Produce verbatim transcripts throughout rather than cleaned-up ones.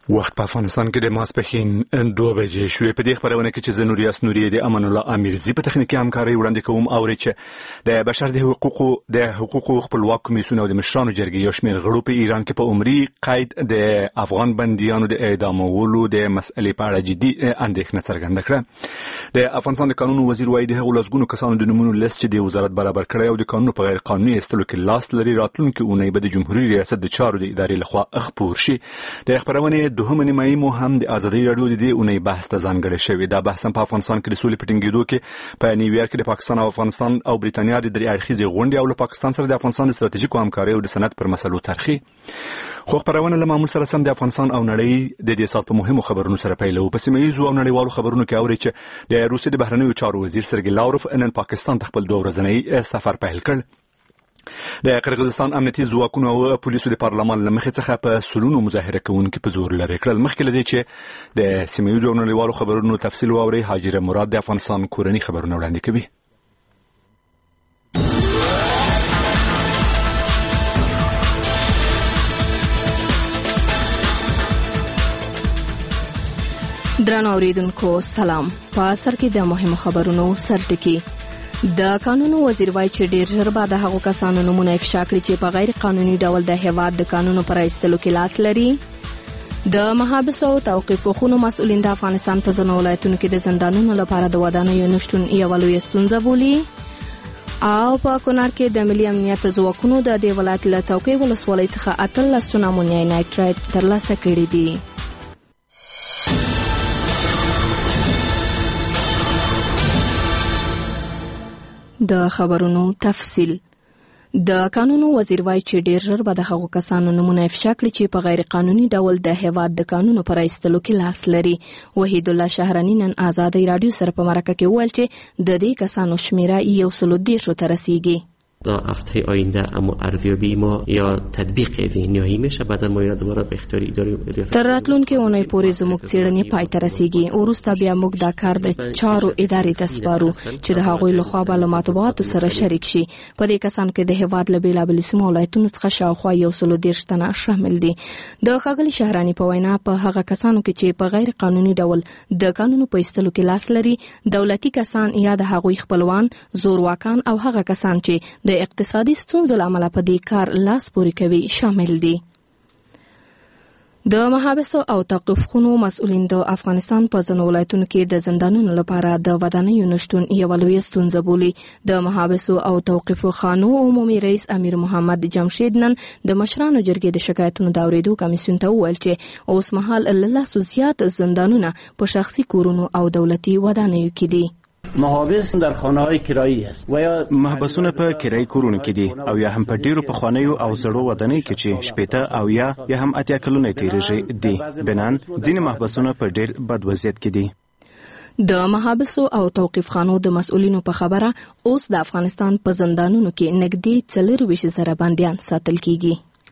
وخت په افغانستان کې د ماسپښین دوه بجې شوې. په دې خبرونه کې چې زه نوریاس نوري د امان الله امیرزي په تخنیکي همکاري وړاندې کوم او چې د بشر د حقوقو د حقوقو خپلواک کمیسیون او د مشرانو جرګې یو شمېر غړو په ایران کې په عمري قید د افغان بندیانو د اعدامولو د مسئلې په اړه جدي اندېښنه څرګنده کړه. د افغانستان د قانون وزیر وايي د هغو لسګونو کسانو د نومونو لیست چې د وزارت برابر کړی او د قانون په غیر قانوني استلو کې لاس لري راتلونکي اونۍ به د جمهوریت ریاست د چارو د ادارې لخوا خپور شي. د خبرونه دوهمه نیمایي مو هم د ازادي رادیو د دې اونۍ بحث ته ځانګړی شوی. دا بحث په افغانستان کې د سولې په ټینګېدو کې په نیویارک کې د پاکستان او افغانستان او بریتانیا د درې اړخیزې غونډې او له پاکستان سره د افغانستان د ستراتیژیکو همکارۍ او د صنعت پر مسلو ترخي. خو خبرونه له معمول سره سم د افغانستان او نړۍ د دې سات په مهمو خبرونو سره پیلو. په سیمه‌ییزو او نړیوالو خبرونو کې اوري چې د روسیې د بهرنیو چارو وزیر سرګی لاوروف نن پاکستان ته خپل دوه ورځنی سفر پیل کړ. د قرغیزستان امنیتي ځواکونو او پولیسو د پارلمان له مخې څخه په سلونو مظاهره کوونکي په زور لري کړل. مخکې لدی چې د سیمه‌ییزو او نړیوالو خبرونو تفصیل واوري حاجره مراد د افغانستان کورنی خبرونه وړاندې کوي. درنو اوریدونکو سلام. په اثر کې د مهمو خبرونو سرټکی. د قانون وزیر وايي چې ډیر ژر به د هغو کسانو نومونه افشا کړي چې په غیر قانوني ډول د هیواد د قانونو پر ایستلو کې لاس لري. د محابسو او توقیف خونو مسؤلین د افغانستان په ځینو ولایتونو کې د زندانونو لپاره د ودانیو نشتون یوه لویه ستونزه بولي. او په کونړ کې د ملي امنیت ځواکونو د دې ولایت له څوکۍ ولسوالۍ څخه اتلس ټنه امونیا نایټریټ ترلاسه کړي دي. د خبرونو تفصیل. د قانون وزیر وايي چې ډیر ژر به د هغو کسانو نومونه افشا کړي چې په غیر قانوني ډول د هیواد د قانونو پر ایستلو کې لاس لري. وحید الله شهرانی نن ازادي رادیو سره په مرکه کې وویل چې د دې کسانو شمیره یو سل و دېرشو ته رسیږي. تا هفته آینده اما ارزیابی ما یا تطبیق ذهنیایی میشه، بعد ما اینا دوباره به اختیار اداره تر راتلونکي اونۍ پورې زموږ څېړنې پای ته رسیږي. وروسته بیا موږ دا کار د چارو ادارې ته سپارو چې د هغوی لخوا به له مطبوعاتو سره شریک شي. په دې کسانو کې د هیواد له بېلابېلو سیمو ولایتونو څخه شاوخوا یو سل و دېرش تنه شامل دي. د ښاغلي شهراني په وینا په هغه کسانو کې چې په غیر قانوني ډول د قانونو په ایستلو کې لاس لري دولتي کسان یا د هغوی خپلوان، زورواکان او هغه کسان چې د اقتصادي ستونزو له امله په دې کار لاس پورې کوي شامل دي. د محابسو او توقیف خونو مسؤلین د افغانستان په ځینو ولایتونو کې د زندانونو لپاره د ودانیو نشتون یوه لویه ستونزه بولي. د محابسو او توقیف خانو عمومي رئیس امیر محمد جمشید نن د مشرانو جرګې د شکایتونو د اورېدو کمیسیون ته وویل چې اوس مهال له لسو زیات زندانونه په شخصي کورونو او دولتي ودانیو کې دي. محابس در خانه‌های کرایي است و یا محبسونه په کرایي کورونو کې دي او یا هم په ډیرو پخوانیو او زړو ودانیو کې چې شپېته او یا یا هم اتیا کلونه تیریږي دي. بنان ځینې محبسونه په ډیر بد وضعیت کې دي. د محابسو او توقیف خانو د مسؤلینو په خبره اوس د افغانستان په زندانونو کې نږدې څلرویشت زره بندیان ساتل کیږي.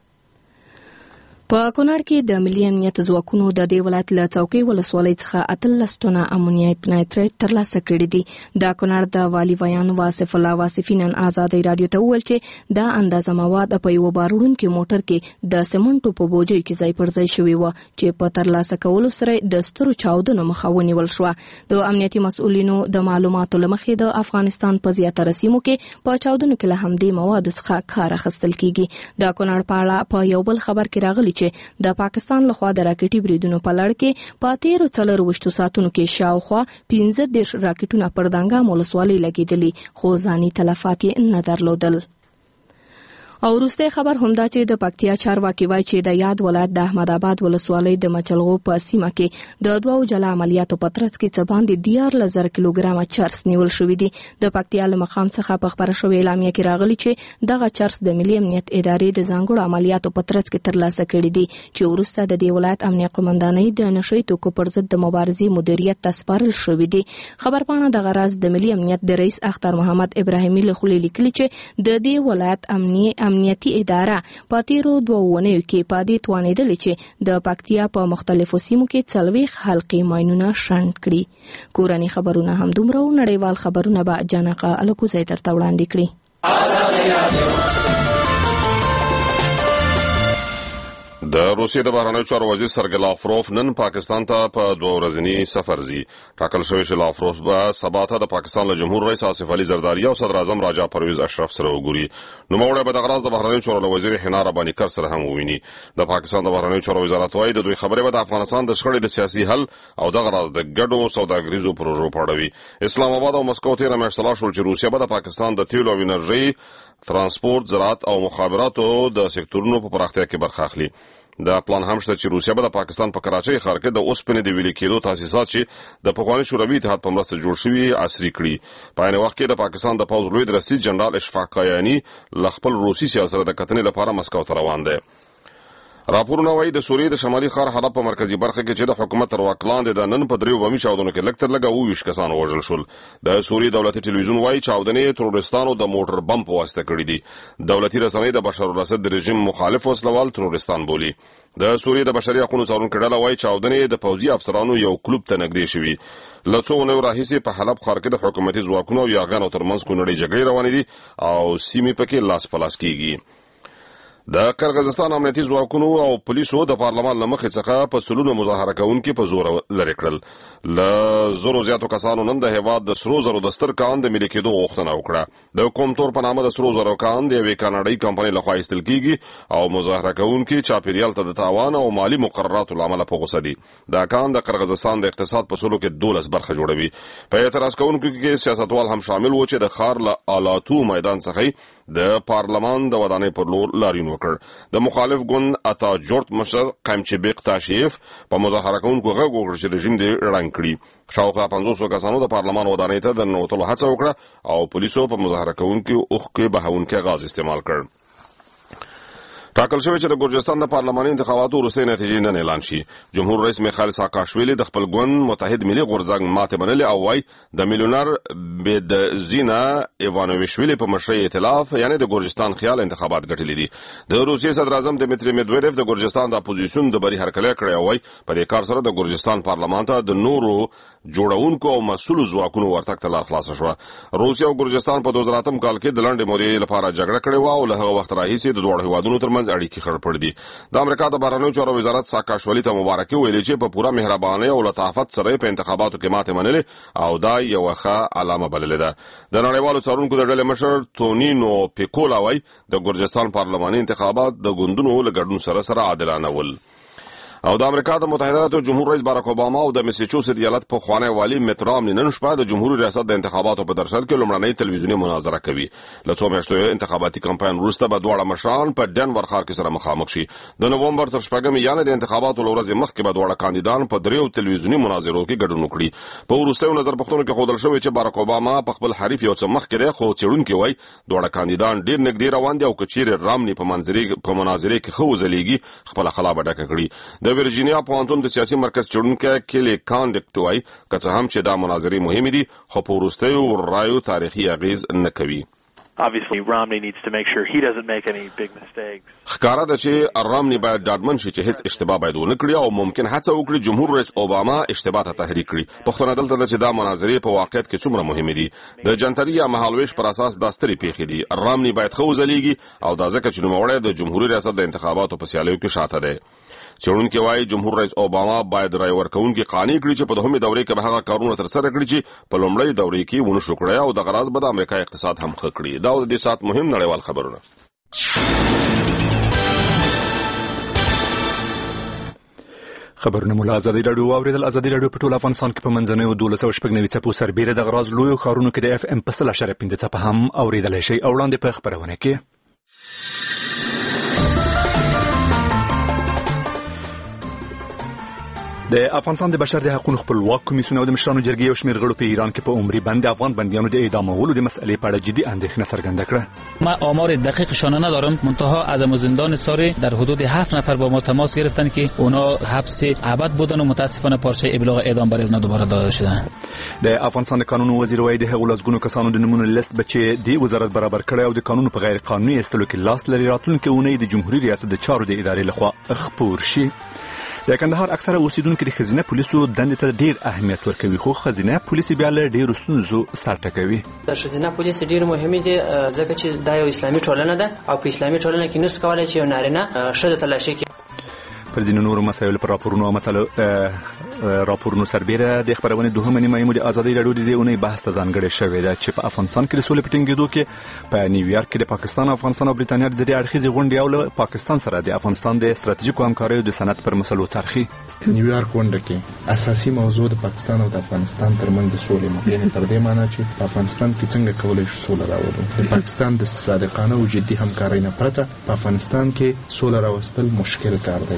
په کونړ کې د ملي امنیت ځواکونو د دې ولایت له څوکۍ ولسوالۍ څخه اتلس ټنه امونیا نایټریټ ترلاسه کړي دي. د کونړ د والي ویان واصف الله واصفي نن ازادي رادیو ته وویل چې دا اندازه مواد په یو باروړونکي موټر کې د سمنټو په بوجۍ کې ځای پر ځای شوي و چې په ترلاسه کولو سره د سترو چاودنو مخه ونیول شوه. د امنیتي مسؤلینو د معلوماتو له مخې د افغانستان په زیاتره سیمو کې په چاودنو کې له همدې موادو څخه کار اخیستل کیږي. د کونړ په اړه په یو بل خبر کې راغلی چې د پاکستان لخوا د راکټي بریدونو په لړ کې په تیرو څلرویشتو ساعتونو کې شاوخوا پنځه دېرش راکټونه پر دانګام ولسوالۍ لګېدلي خو ځاني تلفات یې نه درلودل. او وروستی خبر همدا چې د پکتیا چارواکي وایي چې د یاد ولایت د احمد آباد ولسوالۍ د مچلغو په سیمه کې د دوو جلا عملیاتو په ترڅ کې څه باندې دیارلس زره کیلوګرامه چرس نیول شوي دي. د پکتیا له مقام څخه په خبره شوې اعلامیه کې راغلي چې دغه چرس د ملي امنیت ادارې د ځانګړو عملیاتو په ترڅ کې ترلاسه کړي دي چې وروسته د دې ولایت امنیه قومندانۍ د نشهیي توکو پر ضد د مبارزې مدیریت ته سپارل شوي دي. خبرپاڼه دغه راز د ملي امنیت د رئیس اختر محمد ابراهیمي له خولې لیکلي چې د دې ولایت امنیه امنیتي اداره په تیرو دوه اونیو کې په دې توانېدلې چې د پکتیا په مختلفو سیمو کې څلوېښت حلقې ماینونه شنډ کړي. کورني خبرونه هم دومره او نړیوال خبرونه به جانقه الکوزی درته وړاندې کړي. د روسیې د بهرنیو چارو وزیر سرګی لاوروف نن پاکستان ته په دوه ورځني سفر ځي. ټاکل شوی چې لاوروف به سبا ته د پاکستان له جمهور رئیس آصف علي زرداري او صدر اعظم راجا پرویز اشرف سره وګوري. نوموړی به دغه ورځ د بهرنیو چارو وزیر حنا رباني کر سره هم وویني. د پاکستان د بهرنیو چارو وزارت وايي د دوی خبرې به د افغانستان د شخړې د سیاسي حل او دغه ورځ د ګډو سوداګریزو پروژو په اړه وي. اسلام آباد او مسکو ته رمې اصلاح شول چې روسیه به د پاکستان د تیلو او انرژي، ترانسپورت، زراعت او مخابراتو د سکتورونو په پراختیا کې برخه اخلي. د پلان هم شته چې روسیه به د پاکستان په کراچۍ ښار کې د اوسپنې د ویلې کېدو تاسیسات چې د پخواني شوروي اتحاد په مرسته جوړ شوي عصري کړي. په عین وخت کې د پاکستان د پوځ لوی رئیس جنرال اشفاق قایاني له خپل روسي سیاست د کتنې لپاره مسکو ته روان دی. راپورونه وايي د سوریې د شمالي ښار حلب په مرکزی برخه کې چې د حکومت تر واک لاندې د نن په دریو بمي چاودنو کې لږ تر لږه اووه ویشت کسان وژل شول. د سوریې دولتي ټلویزیون وايي چاودنې ترورستانو د موټر بم په واسطه کړې دي. دولتي رسنۍ د بشار الاسد د رژیم مخالف وسلوال ترورستان بولي. د سوریې د بشري حقوقو څارونکو ډله وايي چاودنې د پوځي افسرانو یو کلوب ته نږدې شوي. له څو اونیو راهیسې په حلب ښار کې د حکومتي ځواکونو او یاغانو ترمنځ کونړې جګړې روانې دي او سیمې پکې لاس په لاس کېږي. د قرغیزستان امنیتي ځواکونو او پولیسو د پارلمان له مخې څخه په سلونو مظاهره کوونکي په زور لرې کړل. له زرو زیاتو کسانو نن د هیواد د سرو زرو د ستر کان د ملي کېدو غوښتنه وکړه. د کومتور په نامه د سرو زرو کان د یوې کاناډایي کمپنۍ لخوا ایستل کېږي او مظاهره کوونکي چاپیریال ته د تاوان او مالي مقرراتو له امله په غوسه دي. دا کان د قرغیزستان د اقتصاد په سلو کې دولس برخه جوړوي. په اعتراض کوونکو کې سیاستوال هم شامل و چې د ښار له آلاتو میدان څخه د پارلمان د ودانۍ پر لور لاریون وکړ. د مخالف ګوند اتا جورت مشر قمچبیق تاشیف په مظاهره کوونکو غږ وکړ چې رژیم دې ړنګ کړي. شاوخوا پنځوس کسانو د پارلمان ودانۍ ته د ننوتلو هڅه وکړه او پولیسو په مظاهره کوونکو اوښکې بهونکی غاز استعمال کړ. ټاکل شوی چې د ګورجستان د پارلماني انتخاباتو وروستۍ نتیجې نن اعلان شي. جمهور رئیس میخایل ساکاشویلی د خپل ګوند متحد ملي غورځنګ ماتې منلې او وايي د میلیونر بېدزینا ایوانویشویلی په مشرۍ ائتلاف یعنی د ګورجستان خیال انتخابات ګټلي دي. د روسیې صدر اعظم دمیتری میدویدف د ګورجستان د اپوزیسیون د بری هرکلی کړی او وايي په دې کار سره د ګورجستان پارلمان ته د نورو جوړونکو او مسؤلو ځواکونو ورتګ ته لار خلاصه شوه. روسیه او ګورجستان په دوه زره اتم کال کې د لنډې مودې لپاره جګړه کړې وه او له هغه وخت راهیسې د دواړو هېوادونو ترمنځ اړیکې خړ پړ دي. د امریکا د بهرنیو چارو وزارت ساکاشولی ته مبارکي ویلې چې په پوره مهربانۍ او لطافت سره په انتخاباتو کې ماتې منلې او دا یوه ښه علامه بللې ده. د نړیوالو څارونکو د ډلې مشر تونینو پیکولا وايي د ګورجستان پارلماني انتخابات د ګوندونو له ګډون سره سره عادلانه ول. او د امریکا د متحده ایالاتو جمهور رئیس باراک اوباما او د میساچوسټس ایالت په خوانی والی میت رامنی نن شپه د جمهوریت ریاست د انتخاباتو په درشل کې لومړنۍ تلویزیوني مناظره کوي. له څو میاشتو انتخاباتي کمپاین وروسته به دواړه مشران په ډنور ښار کې سره مخامخ شي. د نومبر تر شپږمې یعنې د انتخاباتو له ورځې مخکې به دواړه کاندیدان په دریو تلویزیوني مناظرو کې ګډون وکړي. په وروستیو نظرپوښتنو کې ښودل شوی چې باراک اوباما په خپل حریف یو څه مخکې دی خو څېړونکي وایي دواړه کاندیدان ډېر نږدې روان دي او که چیرې رامنی په مناظرې کې ښه وځلیږي خپله خلا به ډکه کړي. د ورجینیا پوهنتون د سیاسي مرکز چړونکي کلی کاندکټ وايي که څه هم چې دا مناظرې مهمې دي خو په وروستیو رایو تاریخي اغیز نه کوي. Obviously, Romney needs to make sure he doesn't make any big mistakes. ښکاره ده چې رامنی باید ډاډمن شي چې هیڅ اشتباه باید ونه کړي او ممکن هڅه وکړي جمهور رئیس اوباما اشتباه ته تحریک کړي. پوښتنه دلته ده چې دا مناظرې په واقعیت کې څومره مهمې دي. د جنتري یا مهالویش پر اساس دا سترې پیښې دي. رامنی باید ښه وځلیږي او دا ځکه چې نوموړی د جمهوریت ریاست د انتخاباتو په سیالیو کې شاته دی. څېړونکي وایي جمهور رئیس اوباما باید رای ورکوونکي قانع کړي چې په دوهمې دورې کې به هغه کارونه ترسره کړي چې په لومړۍ دورې کې ونه شو کړی او دغه راز به د امریکا اقتصاد هم ښه کړي. دا د دې ساعت مهم نړیوال خبرونه. خبرونه مو له ازادي راډیو واورېدل. ازادي راډیو په ټول افغانستان کې په منځنیو دولس سوه شپږ نوي څپو سربیره د غراز لویو ښارونو کې د اف ام په سل اعشاریه پنځه څپه هم اورېدلی شئ. او وړاندې په خپرونه کې د افغانستان د بشر د حقوقو خپلواک کمیسیون او د مشرانو جرګې یو شمېر غړو په ایران کې په عمري بند افغان بندیانو د اعدامولو د مسئلې په اړه جدي اندېښنه څرګنده کړه. ما آمار دقیقشان ندارم، منتها از زندان ساری در حدود هفت نفر با ما تماس گرفتن که اونا حبس ابد بودن و متاسفانه پارچه ابلاغ اعدام برای اونا دوباره داده شدن. د افغانستان د قانون وزیر وایي د هغو لسګونو کسانو د نمونه لیست به چې د وزارت برابر کړی او د قانون په غیر قانوني ایستلو کې لاس لري راتلونکې اونۍ د جمهوریت ریاست د چارو د ادارې لخوا خپور شي. د کندهار اکثره اوسیدونکو د ښځینه پولیسو دندې ته ډیر اهمیت ورکوي خو ښځینه پولیس بیا له ډیرو ستونزو سر ټکوي. د ښځینه پولیس ډیر مهمه دي ځکه چې دا یو اسلامي ټولنه ده او په اسلامي ټولنه کې نس کولای چې یو نارینه ښځه تلاشي کوي. پر ځینو نورو مسایلو پر راپورونو مطلب راپورونو سربېره د خبرونه دوهمه نیمه د ازادي راډیو د اونۍ بحث ته ځانګړې شوې ده چې په افغانستان کې د سولې په ټینګېدو کې په نیویارک کې د پاکستان افغانستان او بریتانیا د دې اړخیزې غونډې او له پاکستان سره د افغانستان د ستراتیژیکو همکاریو د صنعت پر مسلو څرخي. نیویارک غونډه کې اساسي موضوع د پاکستان او د افغانستان ترمنځ د سولې مبینه تر دې معنی چې په افغانستان کې څنګه کولای شو سوله راوړو. د پاکستان د صادقانه او جدي همکارۍ نه پرته په افغانستان کې سوله راوستل مشکل کار دی.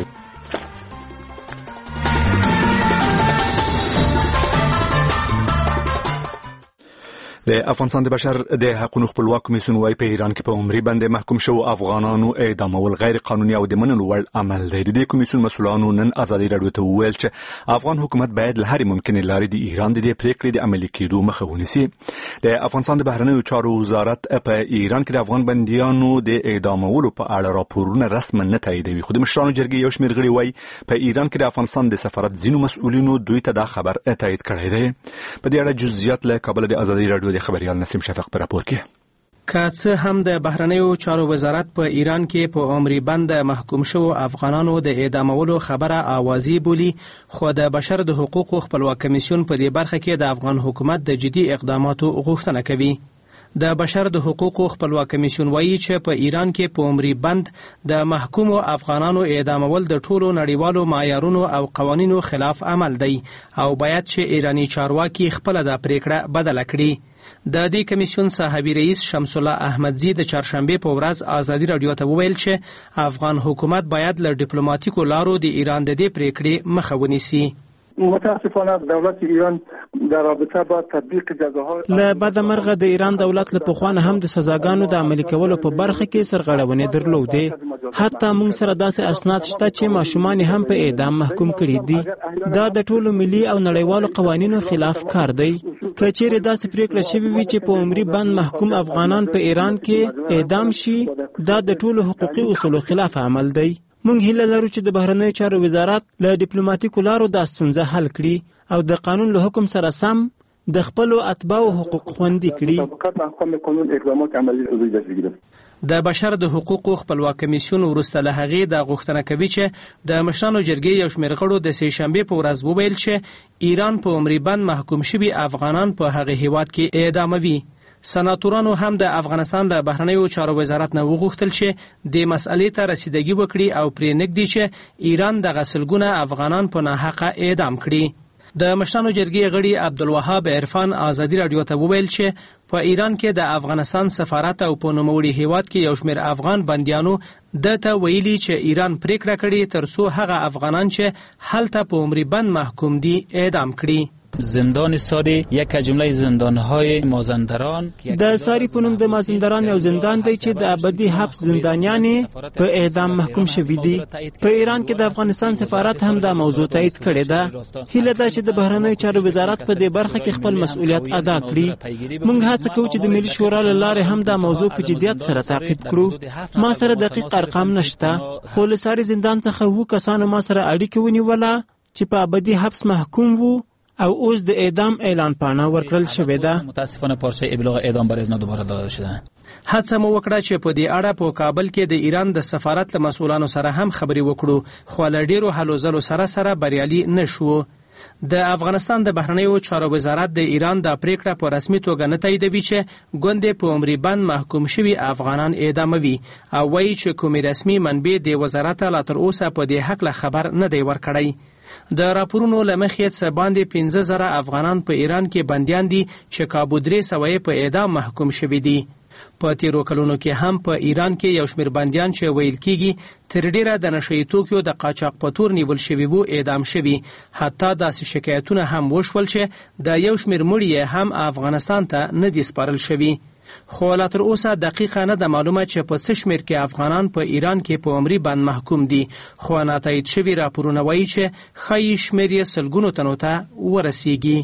د افغانستان د بشر د حقوقو خپلواک کمیسیون وايي په ایران کې په عمري باندې محکوم شو افغانانو اعدامول غیر قانوني او د منلو وړ عمل دی. د کمیسیون مسؤلانو نن ازادي راډیو ته وویل چې افغان حکومت باید له هرې ممکنې لارې د ایران د دې پریکړې د عملي کېدو مخه ونیسي. د افغانستان د بهرنیو چارو وزارت په ایران کې د افغان بندیانو د اعدامولو په اړه راپورونه رسما نه تاییدوي، خو د مشرانو جرګې یو شمېر غړي وايي په ایران کې د افغانستان د سفارت ځینو مسؤلینو دوی ته دا خبر تایید کړی دی. په دې اړه جزئیات له کابل د ازادي راډیو خبريال نسیم شفیق پر راپور کې. که څه هم د بهرنیو چارو وزارت په ایران کې په عمري بند محکوم شو افغانانو د اعدامولو خبره اوازي بولی، خو د بشر د حقوقو خپلواک کمیسیون په دې برخه کې د افغان حکومت د جدي اقداماتو غوښتنه کوي. د بشر د حقوقو خپلواک کمیسیون وایي چې په ایران کې په عمري بند د محکومو افغانانو اعدامول د ټولو نړیوالو معیارونو او قوانینو خلاف عمل دی او باید چې ایرانی چارواکي خپل د پریکړه بدله کړي. د دې کمیسیون صاحب رئیس شمس الله احمدزی د چهارشنبه په ورځ ازادي راډیو ته وویل چې افغان حکومت باید له ډیپلوماټیکو لارو د ایران د دې پریکړې مخه ونیسي. متاسفانه دولت ایران در رابطه با تطبیق جزاها له بعد مرغه د ایران دولت له پخوانه هم د سزاګانو د عملي کولو په برخه کې سرغړونې درلودې. حتی موږ سره داسې اسناد شته چې ماشومان هم په اعدام محکوم کړي دي. دا د ټولو ملي او نړیوالو قوانینو خلاف کار دی. که چیرې داسې پریکړه شوې وي چې په عمري بند محکوم افغانان په ایران کې اعدام شي، دا د ټولو حقوقي اصولو خلاف عمل دی. موږ هیله لرو چې د بهرنیو چارو وزارت له ډیپلوماټیکو لارو دا ستونزه حل کړي او د قانون له حکم سره سم د خپلو اتباعو حقوق خوندي کړي. د بشر د حقوقو خپلواک کمیسیون وروسته له هغې دا غوښتنه کوي چې د مشرانو جرګې یو شمېر غړو د سې شنبې په ورځ وویل چې ایران په عمري بند محکوم شوي افغانان په هغه هیواد کې اعداموي. سناتورانو هم د افغانستان د بهرنیو چارو وزارت نه وغوښتل چې د مسئلې ته رسیدګي وکړي او پرې نږدې چې ایران د غسلګونه افغانان په ناحقه اعدام کړي. د مشرانو جرګې غړي عبدالوهاب عرفان ازادي راډیو ته وویل چې په ایران کې د افغانستان سفارت او په نوموړي هیواد کې یو شمېر افغان بندیانو دته ویلي چې ایران پریکړه کړې ترڅو هغه افغانان چې هلته په عمري بند محکوم دي اعدام کړي. زندان ساری یک جمله زندانهای مازندران د ساری په نوم د مازندران یو زندان دی چې د ابدي حبس زندانیان په اعدام محکوم شوي دي. په ایران کې د افغانستان سفارت هم دا موضوع تایید کړې ده. هیله ده چې د بهرنیو چارو وزارت په دې برخه کې خپل مسؤلیت ادا کړي. موږ هڅه کوو چې د ملي شورا له لارې هم دا موضوع په جدیت سره تعقیب کړو. ما سره دقیق ارقام نشته، خو له ساری زندان څخه وو کسانو ما سره اړیکه ونیوله چې په ابدي حبس محکوم وو او اوس د اعدام اعلان پاڼه ورکړل شوې ده. متاسفانه پارچه ابلاغ اعدام برای نه دوباره داده شده. هڅه مو وکړه چې په دې اړه په کابل کې د ایران د سفارت له مسؤلانو سره هم خبرې وکړو، خو له ډیرو هلو ځلو سره سره بریالي نشو. د افغانستان د بهرنیو چارو وزارت د ایران د پریکړه په رسمي توګه نه تاییدوي چې ګوندې په عمري بند محکوم شوي افغانان اعداموي او وایي چې کومې رسمي منبع د وزارت لا تر اوسه په دې هکله خبر نه دی ورکړی. د راپورونو له مخې څه باندې پنځه زره افغانان په ایران کې بندیان دي چې کابو درې سوه په اعدام محکوم شوي دي. په تیرو کلونو کې هم په ایران کې یو شمېر بندیان چې ویل کېږي تر ډیره د نشه یي توکیو د قاچاق په تور نیول شوي وو اعدام شوي. حتی داسې شکایتونه هم وشول چې د یو شمېر مړي هم افغانستان ته نه دي سپارل شوي. خو لا تر اوسه دقیقه نه ده معلومه چې په څه شمېر کې افغانان په ایران کې په عمري بند محکوم دي، خو ناتایید شوي راپورونه وایي چې ښایي شمېر یې سلګونو تنو ته ورسیږي.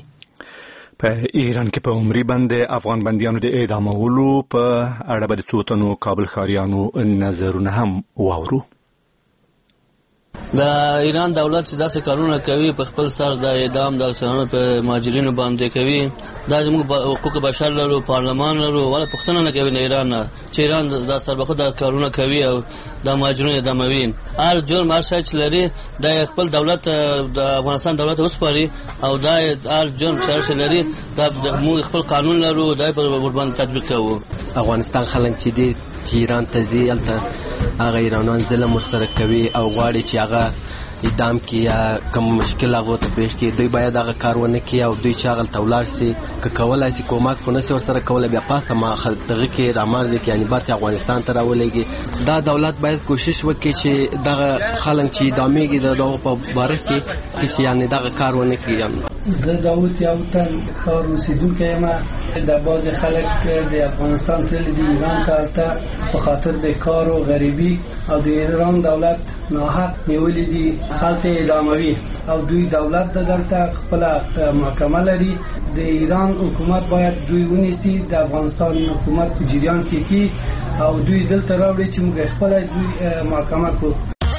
په ایران کې په عمري بند افغان بندیانو د اعدامولو په اړه به د څو تنو کابل ښاریانو نظرونه هم واورو. د ایران دولت چې داسې کارونه کوي په خپل سر د اعدام د څنګه په مهاجرینو باندې کوي دا زموږ حقوق بشر لرو پارلمان لرو ولا پښتنه نه کوي نه ایران چې ایران د سربخو د کارونه کوي او د مهاجرینو اعداموي هر جرم هر شی چې لري د خپل دولت د افغانستان دولت وسپاري او دا هر جرم چې لري د موږ خپل قانون لرو دا په ورباندې تطبیق کوو. افغانستان خلک چې دي چې ایران ته ځي هلته هغه ایرانیان ظلم ورسره کوي او غواړي چې هغه اعدام کړي یا کوم مشکل هغو ته پیش کړي دوی باید هغه کار ونه کړي او دوی چې هغلته ولاړ سي که کولی سي کومک خو نسي ورسره کولی بیا پاسه ما دغه کې رامارزي کړي یعنې برخې افغانستان ته راولېږي. دا دولت باید کوشش وکړي چې دغه خلک چې اعدامېږي د دغو په باره کې هېڅ یعنې دغه کار ونه کړي. زه داود یوتن ښار اوسېدونکی یم. د بعضې خلک د افغانستان تللي دي ایران ته هلته په خاطر د کار و غریبي او د ایران دولت ناحق نیولي دي هلته اعداموي او دوی دولت د دلته خپله محکمه لري. د ایران حکومت باید دوی ونیسي د افغانستان حکومت په جریان کې کړي او دوی دلته راوړي چې موږ خپله دوی محکمه کړو.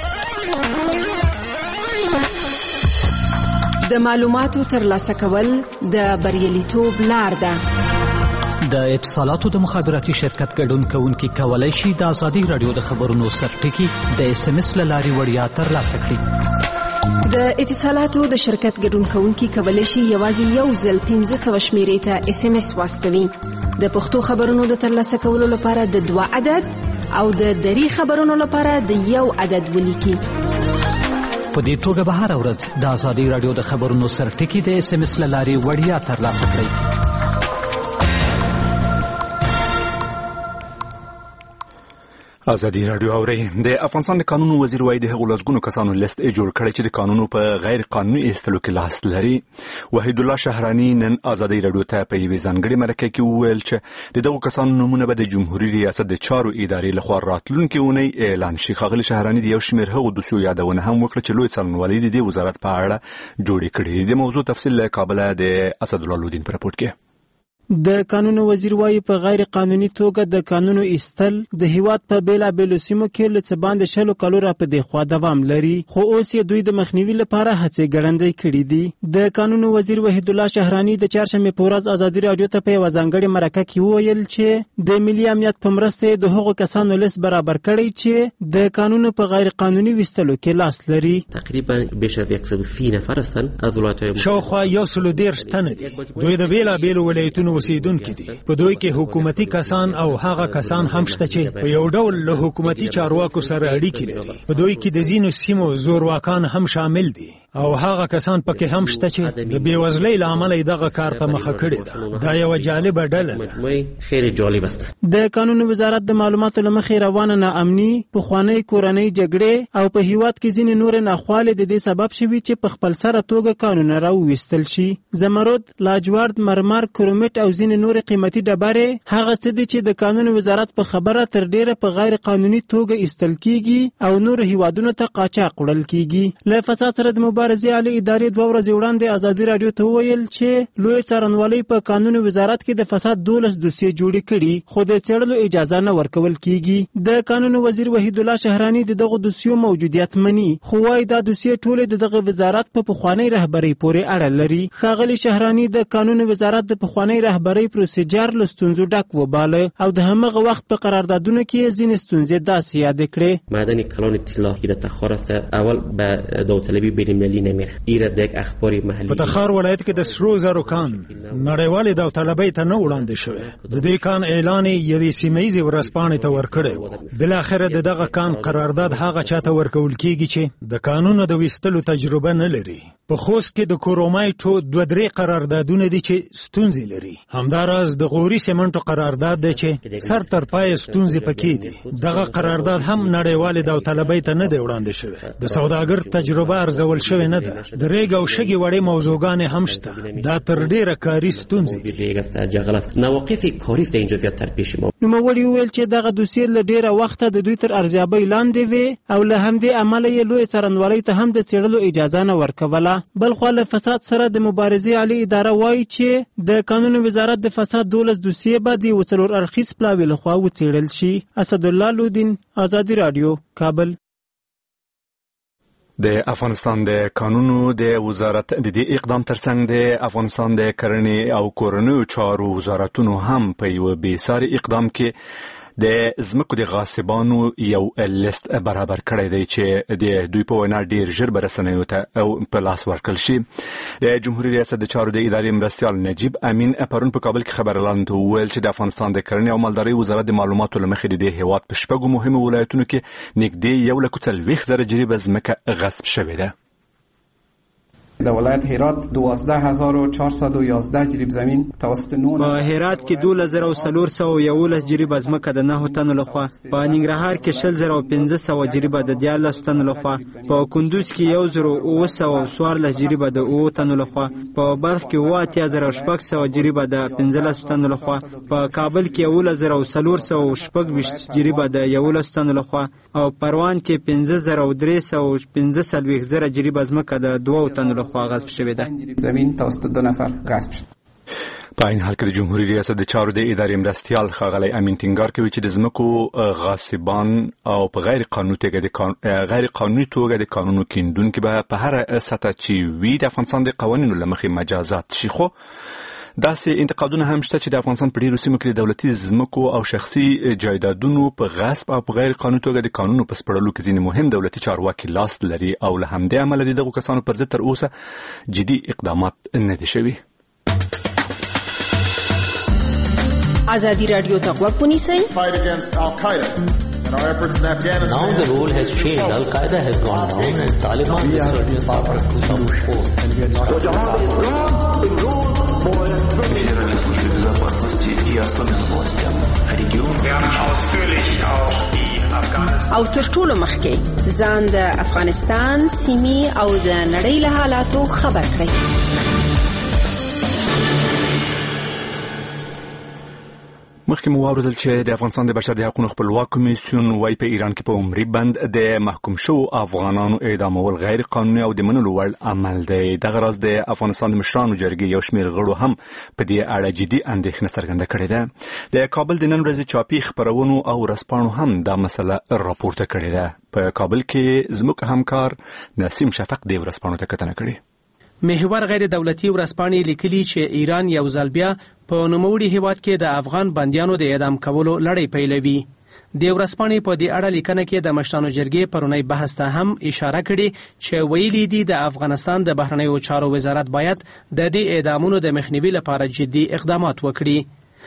د معلوماتو ترلاسه کول د بریالیتوب لار ده. د اتصالاتو د مخابراتي شرکت ګډون کوونکي کولای شي د ازادي رادیو د خبرونو سرټکی د اس ام اس له لارې وړیا ترلاسه کړي. د اتصالاتو د شرکت ګډون کوونکي کولای شي یوازې یو ځل پنځه سوه شمیرې ته اس ام اس واستوي. د پښتو خبرونو د ترلاسه کولو لپاره د دوه عدد او د دری خبرونو لپاره د یو عدد ولیکي. په دې توګه به هره ورځ د ازادي رادیو د خبرونو سرټکی د اس ام اس له لارې وړیا ترلاسه کړئ. ازادي رادیو اوري. د افغانستان د قانونو وزیر وايي د هغو لسګونو کسانو لیست جوړ کړی چې د قانونو په غیر قانوني ایستلو کې لاس لري. وحید الله شهرانی نن ازادي رادیو ته په یوې ځانګړې مرکه کې وویل چې د دغو کسانو نومونه به د جمهوریت ریاست د چارو ادارې لخوا راتلونکې اونۍ اعلان شي. ښاغلي شهرانی د یو شمېر هغو دوسیو یادونه هم وکړه چې لوی څارنوالۍ د دې وزارت په اړه جوړې کړې. د موضوع تفصیل له کابله د اسدالله لودین په راپورټ کې. د قانون وزیر وايي په غیر قانوني توګه د قانونو ایستل د هیواد په بیلابېلو سیمو کې له څه باندې شلو کالو را په دې خوا دوام لري خو اوس یې دوی د مخنیوي لپاره هڅې ګړندۍ کړي دي. د قانون وزیر وحید الله شهرانی د چهارشنبې په ورځ ازادي رادیو ته په یوه ځانګړې مرکه کې وویل چې د ملي امنیت په مرسته د هغو کسانو لیست برابر کړی چې د قانونو په غیر قانوني ویستلو کې لاس لري. تقریبا بیش از صد و سی نفر هستند از ولایت‌های شاوخوا یو سل و دېرش تنه دي. دوی د بیلابېلو ولایتونو اوسیدونکي دي. په دوی کې حکومتي کسان او هغه کسان هم شته چې په یو ډول له حکومتي چارواکو سره اړیکې لري. په دوی کې د ځینو سیمو زورواکان هم شامل دي او هغه کسان پکې هم شته چې د بیوزلۍ له امله دغه کار ته مخه کړې ده. دا یو جالبه ډله ده. خیر جالب است. د قانون وزارت د معلوماتو لمخې روانه ناامني پخوانی کورنۍ جګړې او په هیواد کې ځینې نور ناخوالې د دې سبب شوي چې په خپل سره توګه قانون راوویستل شي. زمرد، لاجورد، مرمر، کرومټ او ځینې نور قیمتي ډبرې هغه څه دي چې د قانون وزارت په خبره تر ډیره په غیر قانوني توګه ایستل کیږي او نور هیوادونو ته قاچاق وړل کیږي. له فساد سره د مبارزې عالی ادارې دوه ورځې وړاندې ازادي رادیو ته وویل چې لوی څارنوالۍ په قانون وزارت کې د فساد دولس دوسیې جوړې کړي خو د څېړلو اجازه نه ورکول کیږي. د قانون وزیر وحید الله شهرانی د دغه دوسیو موجودیت مني خو وايي دا دوسیې ټولې د دغه وزارت په پخوانی رهبرۍ پورې اړه لري. ښاغلي شهرانی د قانون وزارت د پخوانی رهبرۍ پروسیجر له ستونزو ډک وباله او د همغه وخت په قراردادونو کې ځینې ستونزې داسې یادې کړې. معدن کلان طلایی در تخار است اول به داوطلبی بین‌المللی نمیره. ایره د یک اخباری محلی په تخار ولایت کې د سرو زرو کان نړیوالې داوطلبۍ ته نه وړاندې شوی. د دې کان اعلان یوې سیمه‌یزې ورځپاڼې ته ورکړی و. بالاخره د دغه کان قرارداد هغه چاته ورکول کیږي چې د قانونو د ویستلو تجربه نه لري. په خوست کې د کورومایټو دوه درې قراردادونه دي چې ستونزې لري. همداراز د غوري سیمنټو قرارداد دی چې سر تر پای ستونزې پکې دي. دغه قرارداد هم نړیوالې داوطلبۍ ته نه دی وړاندې شوی. د سوداګر تجربه ارزول شوې نه ده. د ریګ او شګې وړې موضوعګانې هم شته. دا تر ډیره کاري ستونزې دي. نواقص کاری است اینجا زیاتر پیش ما. نوموړي وویل چې دغه دوسیې له ډیره وخته د دوی تر ارزیابۍ لاندې وې او له همدې امله یې لوی څارنوالۍ ته هم د څېړلو اجازه نه ورکوله. بلخوا له فساد سره د مبارزې عالی اداره وایي چې د قانون وزارت د فساد دولس دوسیې به د یوه څلور اړخیز پلاوي لخوا وڅېړل شي. اسدالله لودین، ازادي راډیو، کابل. د افغانستان د قانونو د وزارت د دې اقدام ترڅنګ د افغانستان د کرنې او کورنیو چارو وزارتونو هم په یو بیساري اقدام کې د زمکو د غاصبانو یو لیست برابر کړی دی چې د دوی په وینا ډیر ژر به رسنیو ته او په لاس ورکړل شي. د جمهوریت ریاست د چارو د ادارې مرستیال نجیب امین پرون په کابل کې خبرلاندو ته وویل چې د افغانستان د کرنې او مالدارۍ وزارت د معلوماتو له مخې د دې هیواد په شپږو مهمو ولایتونو کې نږدې یو لک څلوېښت زره جریبه ځمکه غصب شوې ده. در ولایت هرات دوازده هزار و چهارصد و یازده جریب زمین توسط نون په هرات کې دوله زره و څلور سوه یولس جریبه ځمکه د نهو تنو لخوا، په ننګرهار کې شل زره و پنځه سوه جریبه د دیارلسو تنو لخوا، په کندوز کې یو زره و اوه سوه و څوارلس جریبه د اوو تنو لخوا، په بلخ کې اوه اتیا زره و شپږ سوه جریبه د پنځلسو تنو لخوا، په کابل کې یولس زره و څلور سوه و شپږ ویشت جریبه د یولسو تنو لخوا، او پروان کې پنځه زره و درې سوه و پنځه څلوېښت زره جریبه ځمکه د دوو تنو لخوا غصب شوې ده. زمین توسط دو نفر غصب شد. په این حال کې د جمهوریت ریاست د چارو د ادارې مرستیال ښاغلی امین ټینګار کوي چې د ځمکو غاصبان او په غیر قانوني توګه غیر قانوني توګه د قانونو کیندونکي به په هر سطح چې وي د افغانستان د قوانینو له مخې مجازات شي. خو داسې انتقادونه هم شته چې د افغانستان په ډیرو سیمو کې د دولتي ځمکو او شخصي جایدادونو په غصب او په غیر قانوني توګه د قانونو په سپړلو کې ځینې مهم دولتي چارواکي لاس لري او له همدې امله د دغو کسانو پر ضد تر اوسه جدي اقدامات نه دي شوي. ازادي رادیو ته غوږ ونیسئ. Now the role has changed. Al-Qaeda has gone down and Taliban has certainly suffered some fall. Федеральной службе безопасности и особенным властям региона. او تر ټولو مخکې ځان د افغانستان سیمې او د نړۍ له حالاتو خبر کړئ. مخکې مو واورېدل چې د افغانستان د بشر د حقوقو خپلواک کمیسیون وايي په ایران کې په عمري بند د محکوم شوو افغانانو اعدامول غیر قانوني او د منلو وړ عمل دی. دغه راز د افغانستان د مشرانو جرګې یو شمېر غړو هم په دې اړه جدي اندېښنه څرګنده کړې ده. د کابل د نن ورځې چاپي خپرونو او ورځپاڼو هم دا مسله راپورته کړې ده. په کابل کې زموږ همکار نسیم شفق دې ورځپاڼو ته کتنه کړې. محور غیر دولتي ورځپاڼې لیکلي چې ایران یو ځل بیا په نوموړي هیواد کې د افغان بندیانو د اعدام کولو لړۍ پیلوي. د ورځپاڼې په دې اړه لیکنه کې د مشرانو جرګې پرونی بحث ته هم اشاره کړې چې ویلي دي د افغانستان د بهرنیو چارو وزارت باید د دې اعدامونو د مخنیوي لپاره جدي اقدامات وکړي.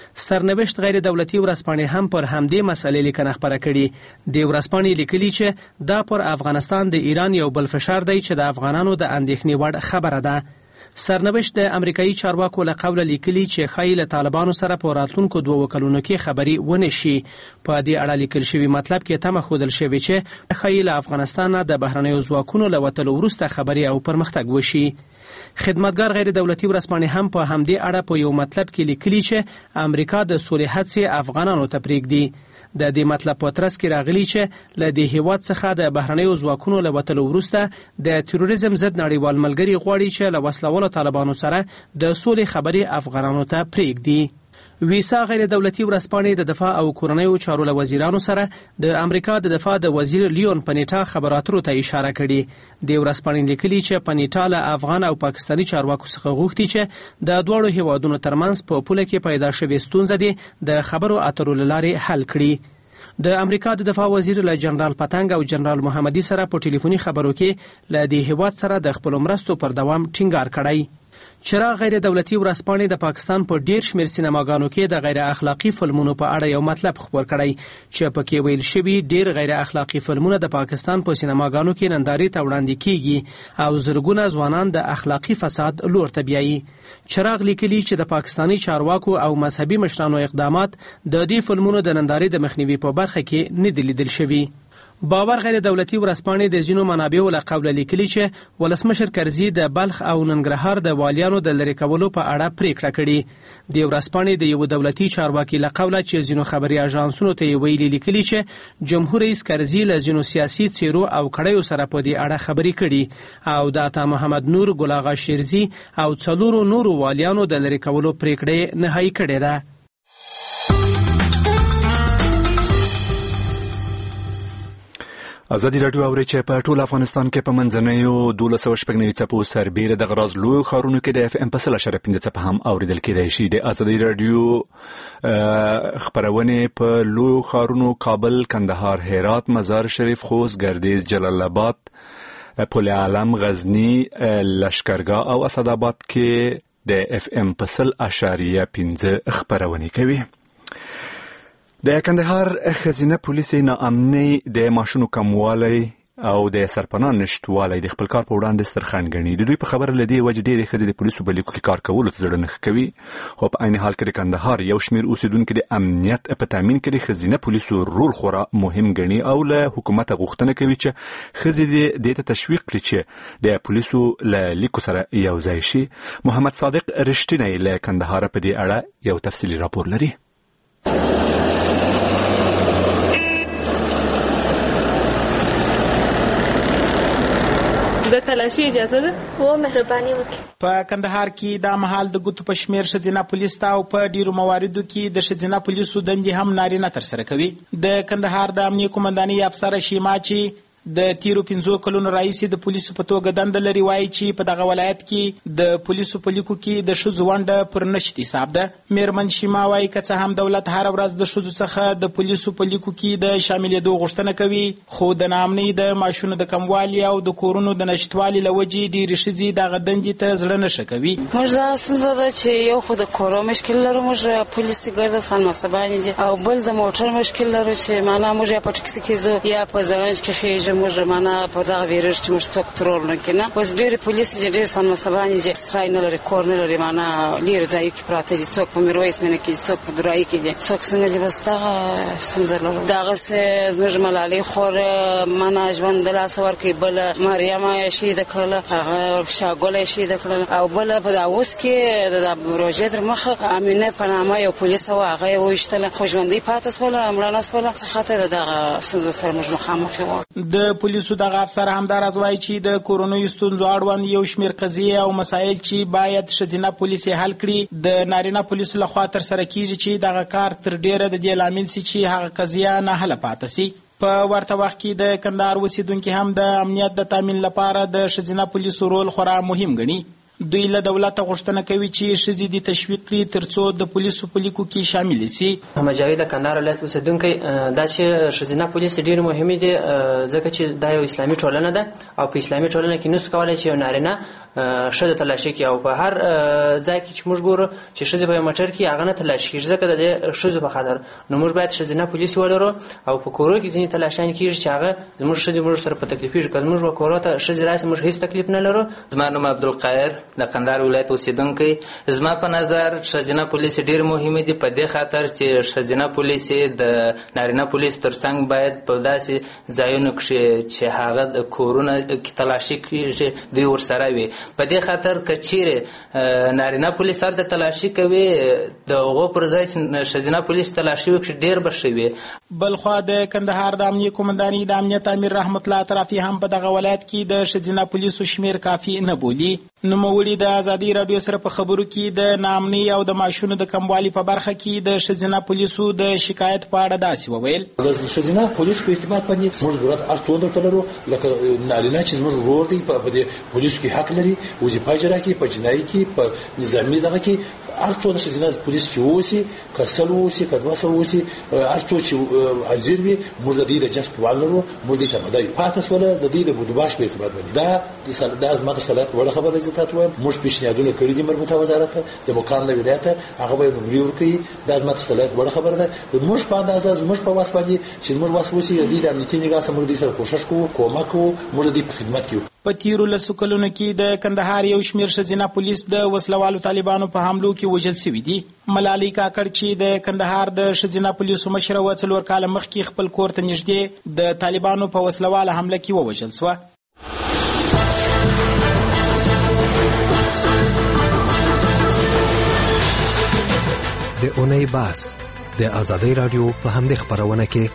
سرنوشت غیر دولتي ورځپاڼې هم پر همدې مسلې لیکنه خپره کړې. د ورځپاڼې لیکلي چې دا پر افغانستان د ایران یو بل فشار دی چې د افغانانو د اندېښنې وړ خبره ده. سرنوشت د امریکایي چارواکو له قوله لیکلي چې ښایي له طالبانو سره په راتلونکو دوو کلونو کې خبرې ونه شي. په دې اړه لیکل شوي مطلب کې تمه ښودل شوې چې ښایي له افغانستانه د بهرنیو ځواکونو له وتلو وروسته خبرې او پرمختګ وشي. خدمتګار غیر دولتي ورځپاڼې هم په همدې اړه په یو مطلب کې لیکلي چې امریکا د سولې هڅې افغانانو ته پرېږدي. د دې مطلب په ترڅ کې راغلي چې له دې هیواد څخه د بهرنیو ځواکونو له وتلو وروسته د تروریزم ضد نړیوال ملګري غواړي چې له وسلوالو طالبانو سره د سولې خبرې افغانانو ته پرېږدي. ویسا غیر دولتي ورځپاڼې د دفاع او کورنیو چارو له وزیرانو سره د امریکا د دفاع د وزیر لیون پنیټا خبراتو ته اشاره کړې. د ورځپاڼې لیکلي چې پنیټا له افغان او پاکستاني چارواکو څخه غوښتي چې د دواړو هیوادونو ترمنځ په پوله کې پیدا شوې ستونزه دي د خبرو اترو له لارې حل کړي. د امریکا د دفاع وزیر له جنرال پتنګ او جنرال محمدي سره په ټلیفوني خبرو کې له دې هیواد سره د خپل مرستو پر دوام ټینګار کړی. چراغ غیر دولتي ورځپاڼې د پاکستان په ډیر شمېر سینماګانو کې د غیر اخلاقی فلمونو په اړه یو مطلب خبر کړی چې پکې ویل شوی ډیر غیر اخلاقی فلمونه د پاکستان په سینماګانو کې نندارې ته وړاندې کیږي او زرګونه ځوانان د اخلاقی فساد لور ته بیایي. چراغ لیکلي چې د پاکستاني چارواکو او مذهبي مشرانو اقدامات د دې فلمونو د نندارې د مخنیوي په برخه کې نه دي لیدل شوي. باور غیر دولتي ورځپاڼې د ځینو منابعو له قوله لیکلي چې ولسمشر کرزي د بلخ او ننګرهار د والیانو د لرې کولو په اړه پریکړه کړې. د ورځپاڼې د یو دولتي چارواکي له قوله چې ځینو خبري اژانسونو ته ویلي لیکلي چې جمهور رئیس کرزي له ځینو سیاسي څیرو او کړیو سره په دې اړه خبري کړي او د عطا محمد نور، ګل آغا شیرزي او څلورو نورو والیانو د لرې کولو پریکړه نهایی کړې ده. ازادي رادیو اوري چې په ټول افغانستان کې په منځنیو دولس سوه شپږ نوي څپو سربیره د غراز لوی ښارونو کې د اف ام په سل اشاره پنځه څپه هم اوریدل کېدای شي. د ازادي رادیو خبرونه په لوی ښارونو کابل، کندهار، هرات، مزار شریف، خوست، گردیز، جلال آباد، پل علم، غزنی، لشکرګاه او اسداباد کې د اف ام په سل اشاریه پنځه خبرونه کوي. د کندهار خزینه پولیس ناامنۍ د ماشونو کموالی او د سرپناه نشټوالی د خپل کار په وړاندې سترخند ګڼي. د دوی په خبره له دې وجې ډېرې ښځې د پولیسو په لیکو کې کار کولو ته زړه نه کوي، خو په عین حال کې د کندهار یو شمېر اوسېدونکي د امنیت په تامین کې د ښځینه پولیسو رول خورا مهم ګڼي او له حکومته غوښتنه کوي چې ښځې دې ته تشویق کړي چې د پولیسو له لیکو سره یو ځای شي. محمد صادق رښتینی له کندهار په دې اړه یو تفصیلي راپور لري. د تلاشي اجازه ده او مهرباني وکړئ. په کندهار کې دا مهال د ګوتو په شمیر ښځینه پولیس ته او په ډیرو مواردو کې د ښځینه پولیسو دندې هم نارینه ترسره کوي. د کندهار د امنیه قومندانۍ افسر شیما چې د تیرو پنځو کلونو راهیسې د پولیسو په توګه دنده لري وایي چې په دغه ولایت کې د پولیسو په لیکو کې د ښځو ونډه پر نشت حساب ده. میرمن شیما وایي که څه هم دولت هره ورځ د ښځو څخه د پولیسو په لیکو کې د شاملېدو غوښتنه کوي، خو د ناامنۍ د ماشونو د کموالي او د کورونو د نشتوالي له وجې ډېرې ښځې دغه دندې ته زړه نه ښه کوي. موږ دا ستونزه ده چې یو خو د کورو مشکل لرو، موږ پولیسي ګرده سالمسبانې دي، او بل د موټر مشکل لرو چې معنا موږ یا په ټکسي کې ځو یا په زرنج کې خېږو، موږ معنا په دغه ویرش چې موږ څوک ترور نه کینه. اوس ډېرې پولیس چې ډېر سالمسبانې دي، سرای نه لري، کور نه لري، معنا لرې ځایو کې پراته دي، څوک په میرویس مینه کې دي، څوک په درایي کې دي، څوک څنګه دي. بس دغه ستونزه لرو. دغسې زموږ ملالۍ خور معنا ژوند د لاسه ورکوي، بله مریم یې شهیده کړله، هغه شاګله یې شهیده کړله، او بله په دا اوس کې د روژې تر مخه امینه په نامه یو پولیس وه، هغه یې وویشتله، خو ژوندۍ پاتې شوله، مړانه شوله. څه خاطر دغه ستونزو سره موږ مخامخ یو. د پولیسو دغه افسر همداراز وایي چې د کورونیو ستونزو اړوند یو شمېر قضیې او مسایل چې باید ښځینه پولیس یې حل کړي د نارینه پولیسو لخوا ترسره کیږي، چې دغه کار تر ډېره د دې لامل سي چې هغه قضیه ناحله پاتې سي. په ورته وخت کې د کندهار اوسېدونکي هم د امنیت د تامین لپاره د ښځینه پولیسو رول خورا مهم ګڼي. دوی له دولته غوښتنه کوي چې ښځې دې تشویق کړي ترڅو د پولیسو په لیکو کې شامل شي. محمد جاوید د کندهار ولایت اوسېدونکی دا چې ښځینه پولیس ډېر مهم دي، ځکه چې دا یو اسلامي ټولنه ده او په اسلامي ټولنه کې نشو کولی چې یو نارینه ښځه تلاشي کړي، او په هر ځای کې چې موږ ګورو چې ښځې په یو موټر کې هغه نه تلاشي کېږي، ځکه د دې ښځو په خاطر نو موږ باید ښځینه پولیس ولرو. او په کورو کې ځینې تلاشیان کېږي چې هغه زموږ ښځې موږ سره په تکلیفېږي، که زموږ کورو ته ښځې راشي موږ هېڅ تکلیف نه لرو. زما نوم عبدالقاهر د کندهار ولایت اوسېدونکی. زما په نظر ښځینه پولیس ډېر مهمه دي په دې خاطر چې ښځینه پولیس د نارینه پولیس ترڅنګ باید په داسې ځایونو کښې چې هغه د کورونه کې تلاشي کېږي دوی ورسره وي. په دې خاطر که چیرې نارینه پولیس هلته تلاشي کوي د هغو پر ځای چې ښځینه پولیس تلاشي وکړي ډېر به ښه وي. بلخوا د کندهار د امنیه قومندانۍ د امنیت امیر رحمت الله اطرافي هم په دغه ولایت کې د ښځینه پولیسو شمېر کافي نه بولي. نوموړي د ازادي راډیو سره په خبرو کې د ناامنۍ او د معاشونو د کموالي په برخه کې د ښځینه پولیسو د شکایت په اړه داسې وویل. د ښځینه پولیسو په ارتباط باندې موږ ضرورت هر څه درته لرو، لکه نارینه چې زموږ ورور دی په دې پولیسو کې حق لري، وظیفه اجرا کوي، په جنایي کې په نظامي دغه کې هر څو د ښځینه پولیس چې اوسي، که سل اوسي، که دوه سوه اوسي، هر څو چې حاضر وي موږ د دې د جذب توان لرو، موږ دې ته مدعي پاتې شوله د دې د بودباش په اعتبار باندې. دا دا زما تر صلاحیت وړه خبره ده. تاسو وایم موږ پیشنهادونه کړي دي مربوطه وزارت د مقام د ولایت، هغه به نمرې ورکړي. دا زما تر صلاحیت وړه خبره ده. موږ په اندازه موږ په واسه باندې چې موږ واسه وسی د دې د امنیتي نگاه سره موږ دې سره کوشش کوو، کومک کوو، موږ دې په خدمت کې. په تیرو لسو کلونو کې د کندهار یو شمېر ښځینه پولیس د وسلوالو طالبانو په حملو کې وژل سوي دي. ملالۍ کاکړ چې د کندهار د ښځینه پولیسو مشره وه، څلور کاله مخکې خپل کور ته نږدې د طالبانو په وسلواله حمله کې ووژل سوه. د اونۍ باس د ازادۍ راډیو په همدې خپرونه کې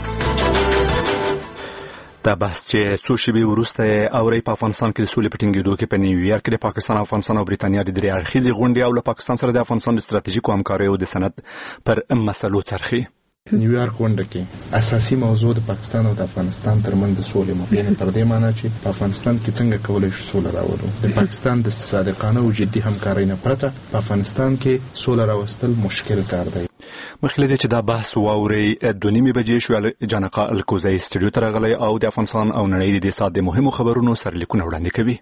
دا بحث چې څو شېبې وروسته اوري په افغانستان کې د سولې په ټینګېدو کې په نیویارک کې د پاکستان، افغانستان او بریتانیا د درې اړخیزې غونډې او له پاکستان سره د افغانستان د ستراتیژیکو همکاریو د سند پر مسلو څرخي. نیویارک غونډه کې اساسي موضوع د پاکستان او د افغانستان ترمنځ د سولې مبینه تر دې معنی چې په افغانستان کې څنګه کولای شو سوله راوړو. د پاکستان د صادقانه او جدي همکارۍ نه پرته په افغانستان کې سوله راوستل مشکل کار دی. مخکې له دې چې دا بحث واوري دوه نیمې بجې شو جانقا الکوزی استودیو ته راغلی او د افغانستان او نړۍ د سات د مهمو خبرونو سرلیکونه وړاندې کوي.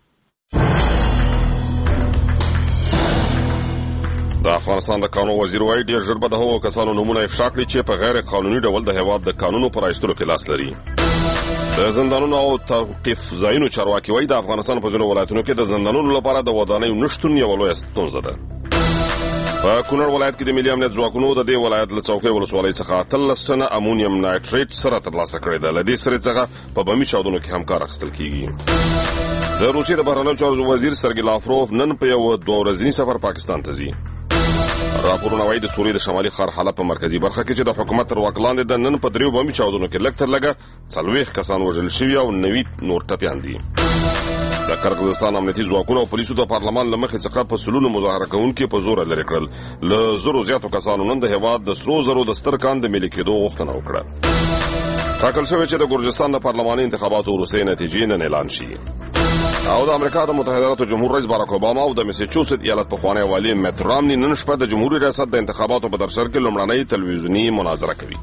د افغانستان د قانون وزیر وایي ډېر ژر به د هغو کسانو نومونه افشا کړي چې په غیر قانوني ډول د هېواد د قانونو په رایستلو کې لاس لري. د زندانونو او توقیف ځایونو چارواکي وایي د افغانستان په ځینو ولایتونو کې د زندانونو لپاره د ودانیو نشتون یوه لویه ستونزه ده. په کونړ ولایت کې د ملي امنیت ځواکونو د دې ولایت له څوکۍ ولسوالۍ څخه اتلس ټنه امونیم نایټریټ سره ترلاسه کړې ده. له دې سرې څخه په بمي چاودنو کې هم کار اخیستل کیږي. د روسیې د بهرنیو چارو وزیر سرګی لاوروف نن په یو دوه ورځني سفر پاکستان ته ځي. راپورونه وايي د سوریې د شمالي ښار حلب په مرکزي برخه کې چې د حکومت تر واک لاندې د نن په دریو بمي چاودنو کې لږ تر لږه څلوېښت کسان وژل شوي او نوي نور ټپیان دي. د قرغیزستان امنیتي ځواکونو او پولیسو د پارلمان له مخې څخه په سلونو مظاهره کوونکي په زوره لرې کړل. له زرو زیاتو کسانو نن د هېواد د سرو زرو د ستر کان د ملي کېدو غوښتنه وکړه. ټاکل شوی چې د ګرجستان د پارلماني انتخاباتو وروستۍ نتیجې نن اعلان شي. او د امریکا د متحده ایالاتو جمهور رئیس باراک اوباما او د میساچوسټ ایالت پخوانی والي میت رامني نن شپه د جمهوریت ریاست د انتخاباتو په ترڅ کې لومړنۍ تلویزیوني مناظره کوي.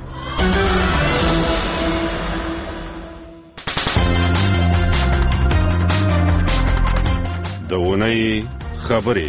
د اونۍ خبرې.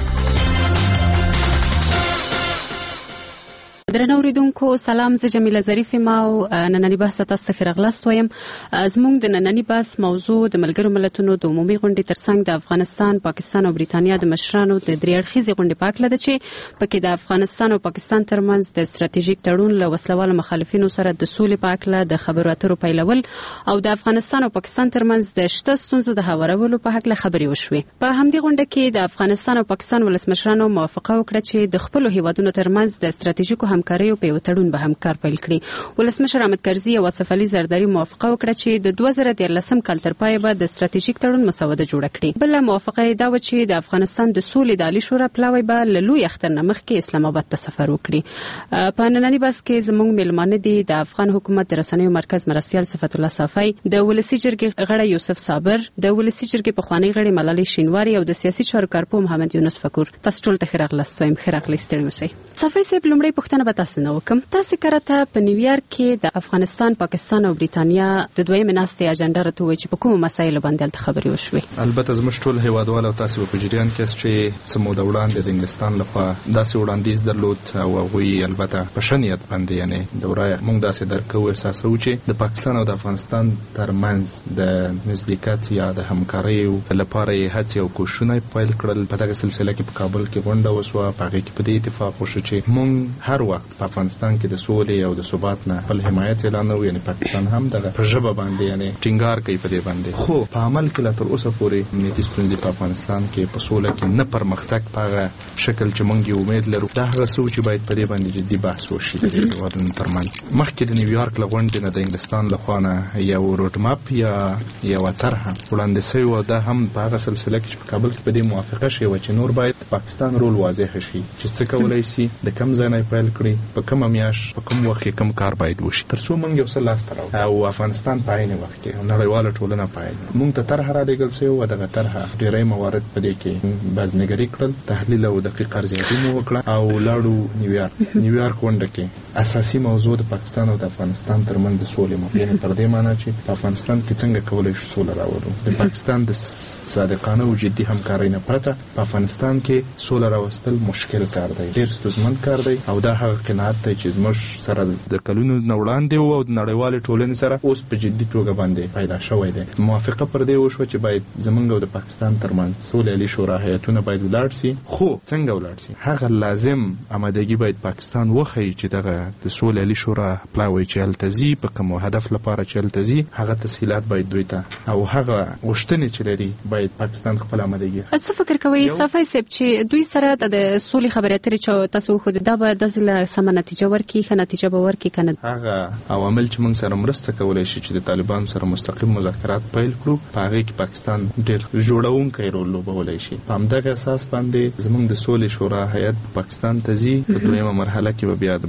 درنو اوریدونکو سلام، زه جمیله ظریف یم او نننی بحث تاسو ته راغلاست وایم. زموږ د نننی بحث موضوع د ملګرو ملتونو د عمومي غونډې ترڅنګ د افغانستان، پاکستان او بریتانیا د مشرانو د درې اړخیزې غونډې په هکله ده چې پکې د افغانستان او پاکستان ترمنځ د ستراتیژیک تړون له وسلوالو مخالفینو سره د سولې په هکله د خبرو اترو پیلول او د افغانستان او پاکستان ترمنځ د شته ستونزو د هوارولو په هکله خبرې وشوې. په همدې غونډه کې د افغانستان او پاکستان ولسمشرانو موافقه وکړه چې د خپلو هیوادونو ترمنځ د ستراتیژیکو همکارۍ په یو تړون به هم کار پیل کړي. ولسمشر احمد کرزي او آصف علي زرداري موافقه وکړه چې د دوه زره دیارلسم کال تر پایه به د ستراتیژیک تړون مسوده جوړه کړي. بل موافقه دا و چې د افغانستان د سولې د عالی شورا پلاوی به له لوی اختر نه مخکې اسلام آباد ته سفر وکړي. په نننی بحث کې زموږ میلمانه دي د افغان حکومت د رسنیو مرکز مرستیال صفت الله صافی، د ولسی جرګې غړی یوسف صابر، د ولسی جرګې پخوانی غړی ملالۍ شینواری او د سیاسي چارو کارپو محمد یونس فکور. تاسو ټول ته راغلاست وایم. خیرغلی ستړي مسئ. صافی صاحب، لومړی پوښتنه به تاسو نه وکم. تاسو کرته په نیویارک کې د افغانستان، پاکستان او بریتانیا د دویمې ناستې اجنډا راته وایي چې په کومو مسایلو باندې هلته خبرې وشوې؟ البته زموږ ټول هیوادوال او تاسو په جریان کې چې څه موده وړاندې د انګلستان لخوا داسې وړاندیز درلود او هغوی البته په ښه نیت باندې یعنې دوره موږ داسې درک کوو احساسوو چې د پاکستان او د افغانستان ترمنځ د نزدېکت یا د همکارۍ لپاره یې هڅې او کوښښونه پیل کړل. په دغه سلسله کې په کابل کې غونډه وسوه، په هغې کې په دې اتفاق وشو چې موږ هر وخت په افغانستان کې د سولې او د ثبات نه خپل حمایت اعلانوو. یعنې پاکستان هم دغه په ژبه باندې یعنې ټینګار کوي په دې باندې، خو په عمل کې لا تر اوسه پورې امنیتي ستونزې په افغانستان کې په سوله کې نه پرمختګ په هغه شکل چې موږ یې امید لرو. دا هغه څه چې باید په دې باندې جدي بحث وشي د دې هېوادونو ترمنځ. مخکې د نیویارک له غونډې نه د انګلستان لخوا نه یو روډ ماپ یا یوه طرحه وړاندې شوې وه. دا هم په هغه سلسله کې چې په کابل کې په دې موافقه شوې وه چې نور باید د پاکستان رول واضح شي چې څه کولی شي، د کوم ځای نه پیل کړي، په کومه میاشت، په کوم وخت کې کوم کار باید وشي، تر څو موږ یو څه لاسته راوړو او افغانستان په عین وخت کې نړیواله ټولنه په عین موږ ته طرحه رالیږل شوې وه. دغه طرحه ډېری موارد په دې کې بازنګري کړل، تحلیل او دقیق ارزیابي مو وکړه او لاړو نیویارک. نیویارک غونډه کې اساسي موضوع د پاکستان او د افغانستان ترمنځ د سولې مبینه تر دې معنی چې په افغانستان کې څنګه کولی شو سوله راوړو. د پاکستان د صادقانه او جدي همکارۍ نه پرته په افغانستان کې سوله راوستل مشکل کار دی، ډېر ستونزمن کار دی او دا هغه قناعت دی چې زموږ سره د کلونو نه وړاندې و او د نړیوالې ټولنې سره اوس په جدي توګه باندې پیدا شوی دی. موافقه پر دې وشوه چې باید زموږ او د پاکستان ترمنځ سولې عالي شورا هیئتونه باید ولاړ شي. خو څنګه ولاړ شي؟ هغه لازم آمادګي باید پاکستان وښیي چې دغه د سولې عالي شورا پلاوی چې هلته ځي، په کوم هدف لپاره چې هلته ځي، هغه تسهیلات باید دوی ته او هغه غوښتنې چې لري باید پاکستان خپل آمادګي. څه فکر کوئ صافی صاحب چې دوی سره د سولې خبرې اترې چې تاسو خو دا به داسې سمه نتیجه ورکړي، ښه نتیجه به ورکړي که نه؟ هغه عوامل چې موږ سره مرسته کولی شي چې د طالبانو سره مستقیم مذاکرات پیل کړو، په هغې کې پاکستان ډېر جوړونکی رول لوبولی شي. په همدغه اساس باندې زموږ د سولې شورا هیئت پاکستان ته ځي. په دویمه مرحله کې به بیا د بندیانو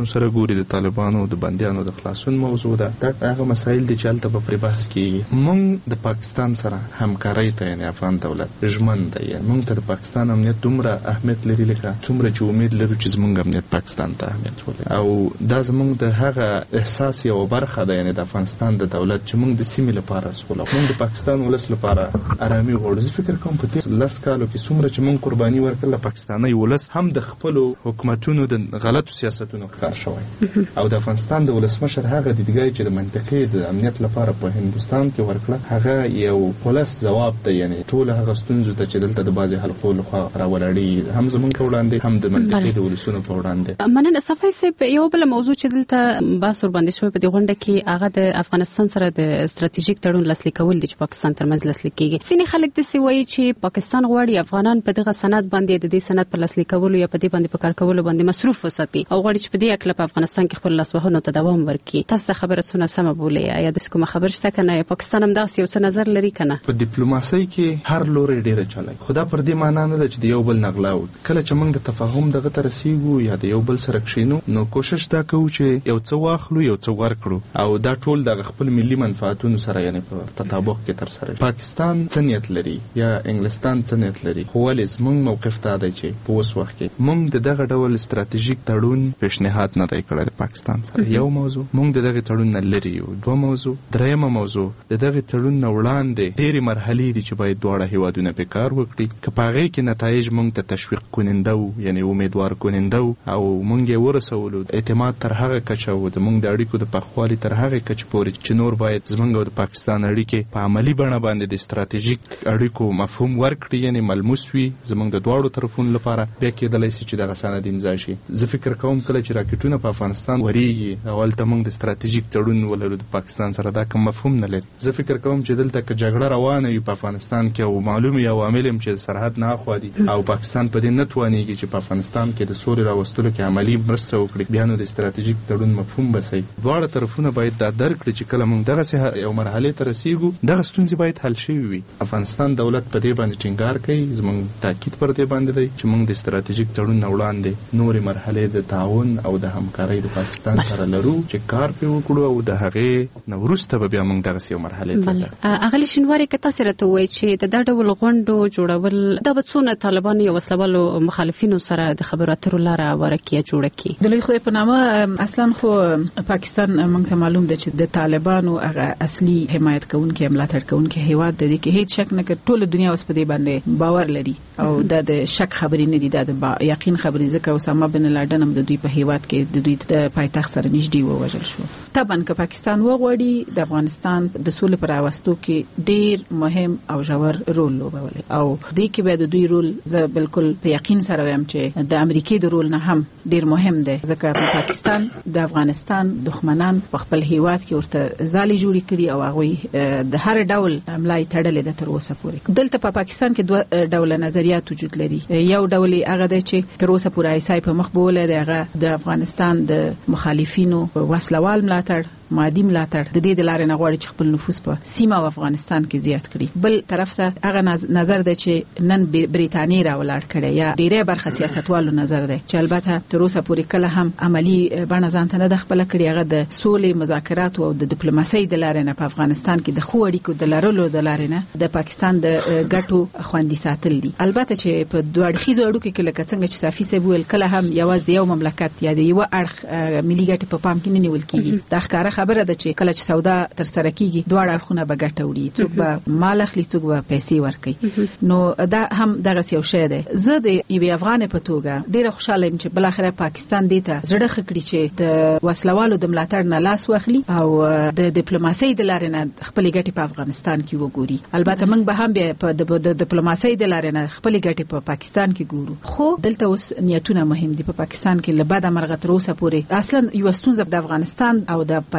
بندیانو سره ګوري، د طالبانو د بندیانو د خلاصون موضوع ده. دا هغه مسایل دي چې هلته به پرې بحث کیږي. موږ د پاکستان سره همکارۍ ته یعنې افغان دولت ژمن دی، یعنې موږ ته د پاکستان امنیت دومره اهمیت لري لکه څومره چې امید لرو چې زموږ امنیت پاکستان ته اهمیت ولري. او دا زموږ د هغه احساس یوه برخه ده، یعنې د افغانستان د دولت چې موږ د سیمې لپاره سوله، موږ د پاکستان ولس لپاره ارامي غواړو. زه فکر کوم په تېر لس کالو کې څومره چې موږ قرباني ورکړله، پاکستاني ولس هم د خپلو حکومتونو د غلطو سیاستونو ښکار شوی. او د افغانستان د ولسمشر هغه دیدګای چې د منطقې د امنیت لپاره په هندوستان کې ورکړه، هغه یو خلاص ځواب دی. یعنې ټول هغه ستونزو ته چې دلته د بعضې حلقو لخوا راولاړېږي، هم زموږ په وړاندې هم د منطقې د ولسونو په وړاندې. مننه صفای صاحب. یو بله موضوع چې دلته بحث ورباندې شوی په دې غونډه کې، هغه د افغانستان سره د ستراتیژیک تړون لاسلیک کول دي چې پاکستان ترمنځ لاسلیک کیږي. ځینې خلک داسې وایي چې پاکستان غواړي افغانان په دغه سند باندې د دې سند په لاسلیک کولو یا په دې باندې په کار کولو باندې مصروف وساتي او غواړي چې په دې اکله په افغانستان کې خپل لاسوهنو ته دوام ورکړي. تاسو د خبره څونه سمه بولئ؟ یا داسې کومه خبره شته که نه؟ پاکستان هم داسې یو څه نظر لري که نه؟ په ډیپلوماسۍ کې هر لوری ډېره چالک، خو دا پر دې معنا نه ده چې د یو بل نغلا وکړو. کله چې موږ د تفاهم دغه ته رسیږو یا د یو بل سره کښېنو، نو کوشش دا کوو چې یو څه واخلو، یو څه ورکړو، او دا ټول د خپل ملي منفعتونو سره یعنې په تطابق کې ترسره. پاکستان څه نیت لري یا انګلستان څه نیت لري، خو ولې زموږ موقف دا دی چې په اوس وخت کې موږ د دغه ډول ستراتیژیک تړون پیشنهاد نه دی کړی د پاکستان سره. یو موضوع، موږ د دغه تړون نه لرې یو. دوه موضوع. دریمه موضوع، د دغه تړون نه وړاندې ډېرې مرحلې دي چې باید دواړه هیوادونه پرې کار وکړي. که په هغې کې نتایج موږ ته تشویق کننده وو، یعنې امیدوار کننده وو، او موږ یې ورسولو، اعتماد تر هغه کچه وو، د موږ د اړیکو د پخوالي تر هغې کچې پورې چې نور باید زموږ او د پاکستان اړیکې په عملي بڼه باندې د ستراتیژیک اړیکو مفهوم ورکړي، یعنې ملموس وي زموږ د دواړو طرفونو لپاره. بیا کېدلی شي چې دغه سند امضا شي. زه فکر کوم کله چې راکټونه په افغانستان ورېږي او هلته موږ د ستراتیژیک تړون ولرو د پاکستان سره، دا کوم مفهوم نه لري. زه فکر کوم چې دلته که جګړه روانه وي په افغانستان کې او معلوم وي عوامل هم چې سرحد نه اخوا دي او پاکستان په دې نه توانېږي چې په افغانستان کې د سولې راوستلو کې عملي مرسته وکړي، بیا نو د ستراتیژیک تړون مفهوم به صحیح. دواړه طرفونه باید دا درک کړي چې کله موږ دغسې یو مرحلې ته رسیږو، دغه ستونزې باید حل شوي وي. افغانستان دولت په دې باندې ټینګار کوي، زموږ تاکید پر دې باندې دی چې موږ د ستراتیژیک تړون نه وړاندې نورې مرحلې د تعاون او د همکارۍ د پاکستان سره لرو چې کار پرې وکړو، او د هغې نه وروسته به بیا موږ دغسې یو مرحلې ته. اغلې شینواري، که تاسې راته ووایئ چې د دا ډول غونډو جوړول دا به څونه طالبانو یا وسلوالو مخالفینو سره د خبرو اترو لاره هواره کړي یا جوړه کړي؟ د لوی خدای په نامه، اصلا خو پاکستان موږ ته معلوم ده چې د طالبانو هغه اصلي حمایت کوونکی، ملاتړ کوونکی هیواد دی کې هیڅ شک نه کوي. ټول دنیا اوس په دې باندې باور لري او دا د شک خبرې نه دي، دا د یقین خبرې. ځکه اسامه بن لادن هم د دوی په هیواد کې د دوی د پایتخت سره نږدې ووژل شو. طبعا که پاکستان وغواړي د افغانستان د سولې پر راوستو کې ډېر مهم او ژور رول لوبولی، او دې کې به د دوی رول زه بالکل په یقین سره وایم چې د امریکای د رول نه هم ډېر مهم دی. ځکه په پاکستان د افغانستان دښمنان په خپل هیواد کې ورته ځالې جوړې کړي او هغوی د هر ډول ملای تړلې ده تر اوسه پورې. دلته په پاکستان کې دوه ډوله نظریات وجود لري. یو ډول هغه دی چې تر اوسه پورې ایسای په مخ بوله دی، هغه د افغانستان د مخالفینو وسلوال ملاتړ، مادي ملاتړ، د دې د لارې نه غواړي چې خپل نفوذ په سیمه او افغانستان کې زیات کړي. بل طرف ته هغه نظر دی چې نن بریتانیا راولاړ کړي یا ډیری برخه سیاستوالو نظر دی چې البته تر اوسه پورې کله هم عملی بڼه ځان ته نه د خپل کړي، هغه د سولې مذاکرات او د ډیپلوماسۍ د لارې نه په افغانستان کې د خو اړیکو د لرلو د لارې نه د پاکستان د ګټو خوندي ساتل دي. البته چې په دوه اړخیزو اړیکو کې لکه څنګه چې صافي صاحب ویل، کله هم یوازې د یو مملکت یا د یو اړخ ملي ګټې په پام کې نه نیول کیږي. دا ښکاره خبره ده چې کله چې سودا تر سره کیږي دواړه اړخونه به ګټه وړي، څوک به مال اخلي، څوک به پیسې ورکوي. نو دا هم دغه یو شی دی. زه د یوې افغان په توګه ډیره خوشاله یم چې بل اخره پاکستان دې ته زړه خکړي چې د وسلوالو د ملاتړ نه لاس واخلي او د ډیپلوماسۍ د لارې نه خپل ګټې په افغانستان کې وګوري. البته موږ به هم په د ډیپلوماسۍ د لارې نه خپل ګټې په پاکستان کې ګورو، خو دلته اوس نیتونه مهم دي. په پاکستان کې له بده مرغه تر اوسه پورې اصلا یو ستونزه د افغانستان او د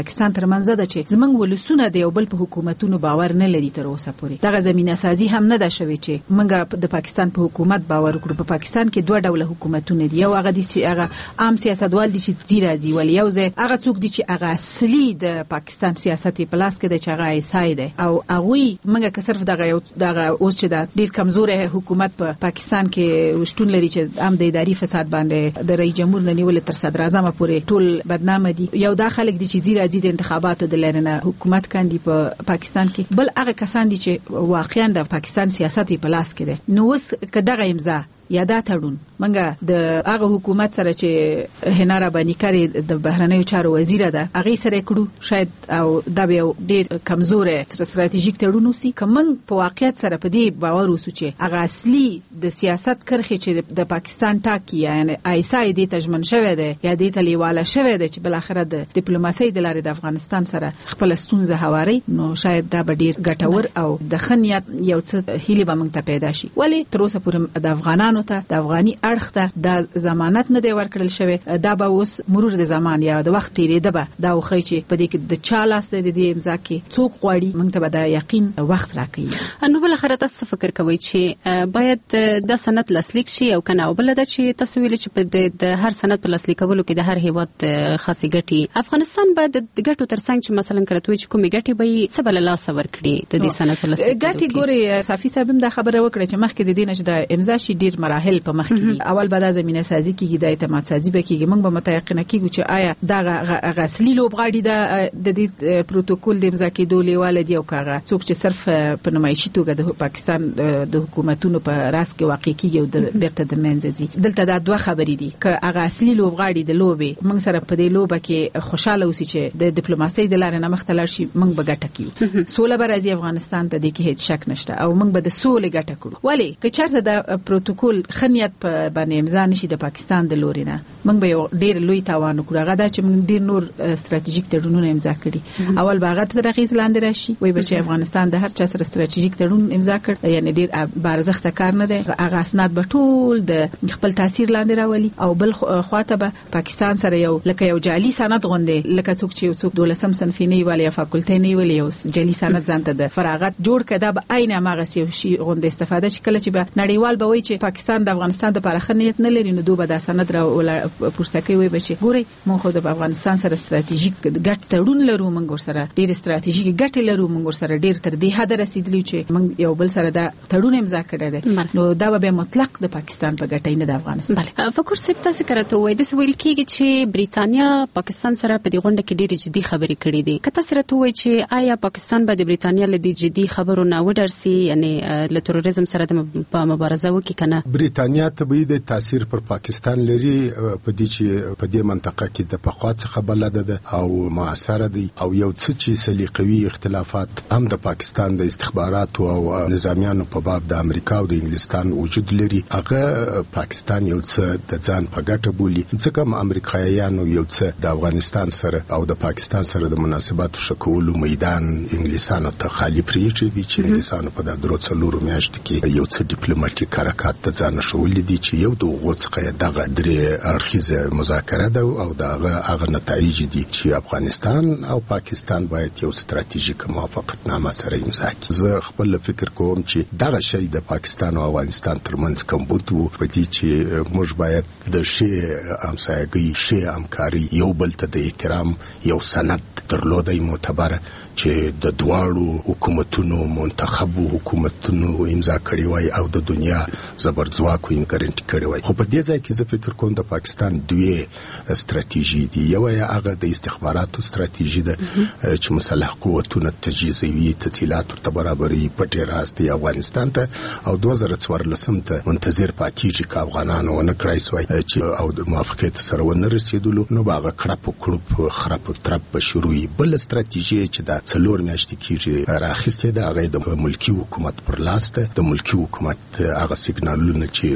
پاکستان ترمنځ ده چې زمونږ ولسونه د یو بل په حکومتونو باور نه لري تر اوسه پورې. دغه زمينه سازي هم نه ده شوې چې موږ د پاکستان په حکومت باور وکړو. په پاکستان کې دوه ډوله حکومتونه دي. یو هغه دي چې هغه عام سیاستوال دي چې زی راځي، ولې یو ځای هغه څوک دي چې هغه اصلي د پاکستان سیاست په لاس کې دی چې هغه ایسای دی، او هغه موږ که صرف دغه یو دغه اوس چې د ډیر کمزورې حکومت په پا پاکستان کې وشتون لري چې عام د اداري فساد باندې د رئیس جمهور نه نیول تر صدر اعظم پورې ټول بدنامه دي. یو دا خلک دي چې زی راځي د انتخاباتو د لرنه حکومت کاندي په پا پاکستان کې، بل هغه کسان دي چې واقعا د پاکستان سیاست په لاس کې دی. نو اوس کداغه امضا یا دا تړون منګه د هغه حکومت سره چې هنارا بانی کاری د بهرنیو چارو وزیر ده هغه سره کړو شاید، او دا به ډیر کمزوره استراتیژیک تړون وسی. کوم په واقعیت سره په دې باور وسو چې هغه اصلي د سیاست کرخه چې د پاکستان ټاکی یعنی ایسای دې تجمن شوه ده یا دې تلیواله شوه ده چې بل اخره د ډیپلوماسي د لارې د افغانستان سره خپل ستونزه هواري، نو شاید دا به ډیر ګټور او د خنیت یو څه هیله به موږ ته پیدا شي. ولی تر اوسه پورې د افغانانو ته د افغاني اړخ ته د ضمانت نه دی ورکړل شوی. دا به اوس مرور د زمان یا د وخت تیریده به دا وخی چې په دې کې د چا لاس د دې امضا کې څوک غواړي موږ ته به د یقین وخت راکړي. نو بل اخر تاسو فکر کوئ چې باید د سند لاسلیک شي او کنه بل د چې تاسو ویل چې په د هر سند په لاسلیکولو کې د هر هیواد خاصه ګټي افغانستان باید د ګټو ترڅنګ چې مثلا کړتوي چې کومې ګټي به سبل لاس ورکړي د دې سند په لاسلیک ګټي ګوري. صافي صاحب هم دا خبره وکړه چې مخکې د دې نشه د امضا شي ډیر مراحل په مخ کې. اول به د زمينه سازي کېږي، د اعتماد سازي به کېږي. موږ به متيقنه کېږو چې آیا دا غسلی لوبغاړي د دې پروتوکول د امضا کېدو لیواله دی او کاغه څوک چې صرف په نمایشي توګه د پاکستان د حکومتونو په راس کې واقع کېږي او د بیرته د منځ دي. دلته دا دوه خبرې دي چې هغه اصلي لوبغاړي د لوبې موږ سره په دې لوبه کې خوشاله اوسي چې د ډیپلوماسي د لارې نه مختلف شي، موږ به ګټه کیو. سوله به راځي افغانستان ته، د کې هیڅ شک نشته، او موږ به د سولې ګټه کړو. ولی که چېرته د پروتوکول خنیت په باندې امضا نشي د پاکستان د لوري نه، موږ به ډیر لوی تاوان وکړو. هغه دا چې موږ ډیر نور استراتیژیک تړونونه امضا کړي. اول به هغه تر اغیز لاندې راشي، وای به چې افغانستان د هر چا سره استراتیژیک تړون امضا کړ، یعنی ډیر بارزخته کار نه دی. هغه اسناد به ټول د خپل تاثیر لاندې راولي، او بل خواته به پاکستان سره یو لکه یو جعلي سند غونډه، لکه څوک چې څوک دولسم صنف نه ویل یا فاکولټي نه ویل یو جعلي سند ځانته د فراغت جوړ کړه، به عین هغه شی غونډه استفاده شي. کله چې به نړیوال به وایي چې پاکستان د افغانستان د لپاره خنیت نه لري، نو دوی به د سند را پورته کوي به چې ګوري موږ خو د افغانستان سره استراتیژیک ګټ تړون لرو، موږ سره ډیر استراتیژیک ګټ لرو، موږ سره ډیر تر دې حد رسیدلی چې موږ یو بل سره د تړون امضا کړی دی. نو دا به مطلق د پاکستان په ګټه نه د افغانستان. بله فکر سپ تاسو کړته وای د سویل کېږي چې بریتانیا پاکستان سره په دې غونډه کې ډېر جدي خبرې کړې دي. کته سره ته وای چې آیا پاکستان به د بریتانیا له دې جدي خبرو نه وډرسي، یعنی له تروریزم سره د مبارزه وکړي کنه؟ بریتانیا طبيعي د تاثیر پر پاکستان لري په دې چې په دې منطقه کې د پخوا څخه بلد ده او معاصره دي، او یو څه چې سلیقوي اختلافات هم د پاکستان د استخباراتو او نظامیانو په باب د امریکا او د انګلستان وجود لري. هغه پاکستان یو څه د ځان په ګټه بولي، ځکه امریکایانو یو څه د افغانستان سره او د پاکستان سره د مناسباتو شکولو میدان انګلیسانو ته خالی پریږدي دي چې انګلیسانو په د درو څلورو میاشتو کې یو څه ډیپلوماټیک حرکات ته ځان شولې دي چې یو د غوڅخه دغه درې اړخیزه مذاکره ده او دغه هغه نتایج دي چې افغانستان او پاکستان باید یو ستراتیژیک موافقتنامه سره امضا کړي. زه خپل فکر کوم چې دغه شی د پاکستان او افغانستان ترمنځ کوم بوتو په دې چې موږ باید د شی همسایګي شی همکاري یو بل ته د احترام یو سند درلودای معتبر چې د دواړو حکومتونو منتخبو حکومتونو امضا کړی وای او د دنیا زبرځواکو یې ګارانټي کړی وای. خو په دې ځای کې زه فکر کوم د پاکستان دوی ستراتیژي دی، یو یې هغه د استخباراتو ستراتیژي ده چې مسلح قوتونه تجهیزوي، تسهیلات ورته برابري، پټې راستي افغانستان ته، او دوه زره څوارلسم ته منتظر پاتېږي که افغانانو ونه کړای سوای چې او د موافقت سره ونه رسیدلو، نو هغه کړپ کړپ خراب ترپ شروعي. بل ستراتیژي چې د څلور میاشتې کېږي راخیستې ده هغه د ملکی حکومت پر لاس ده. د ملکی حکومت هغه سیګنالونه چې رسي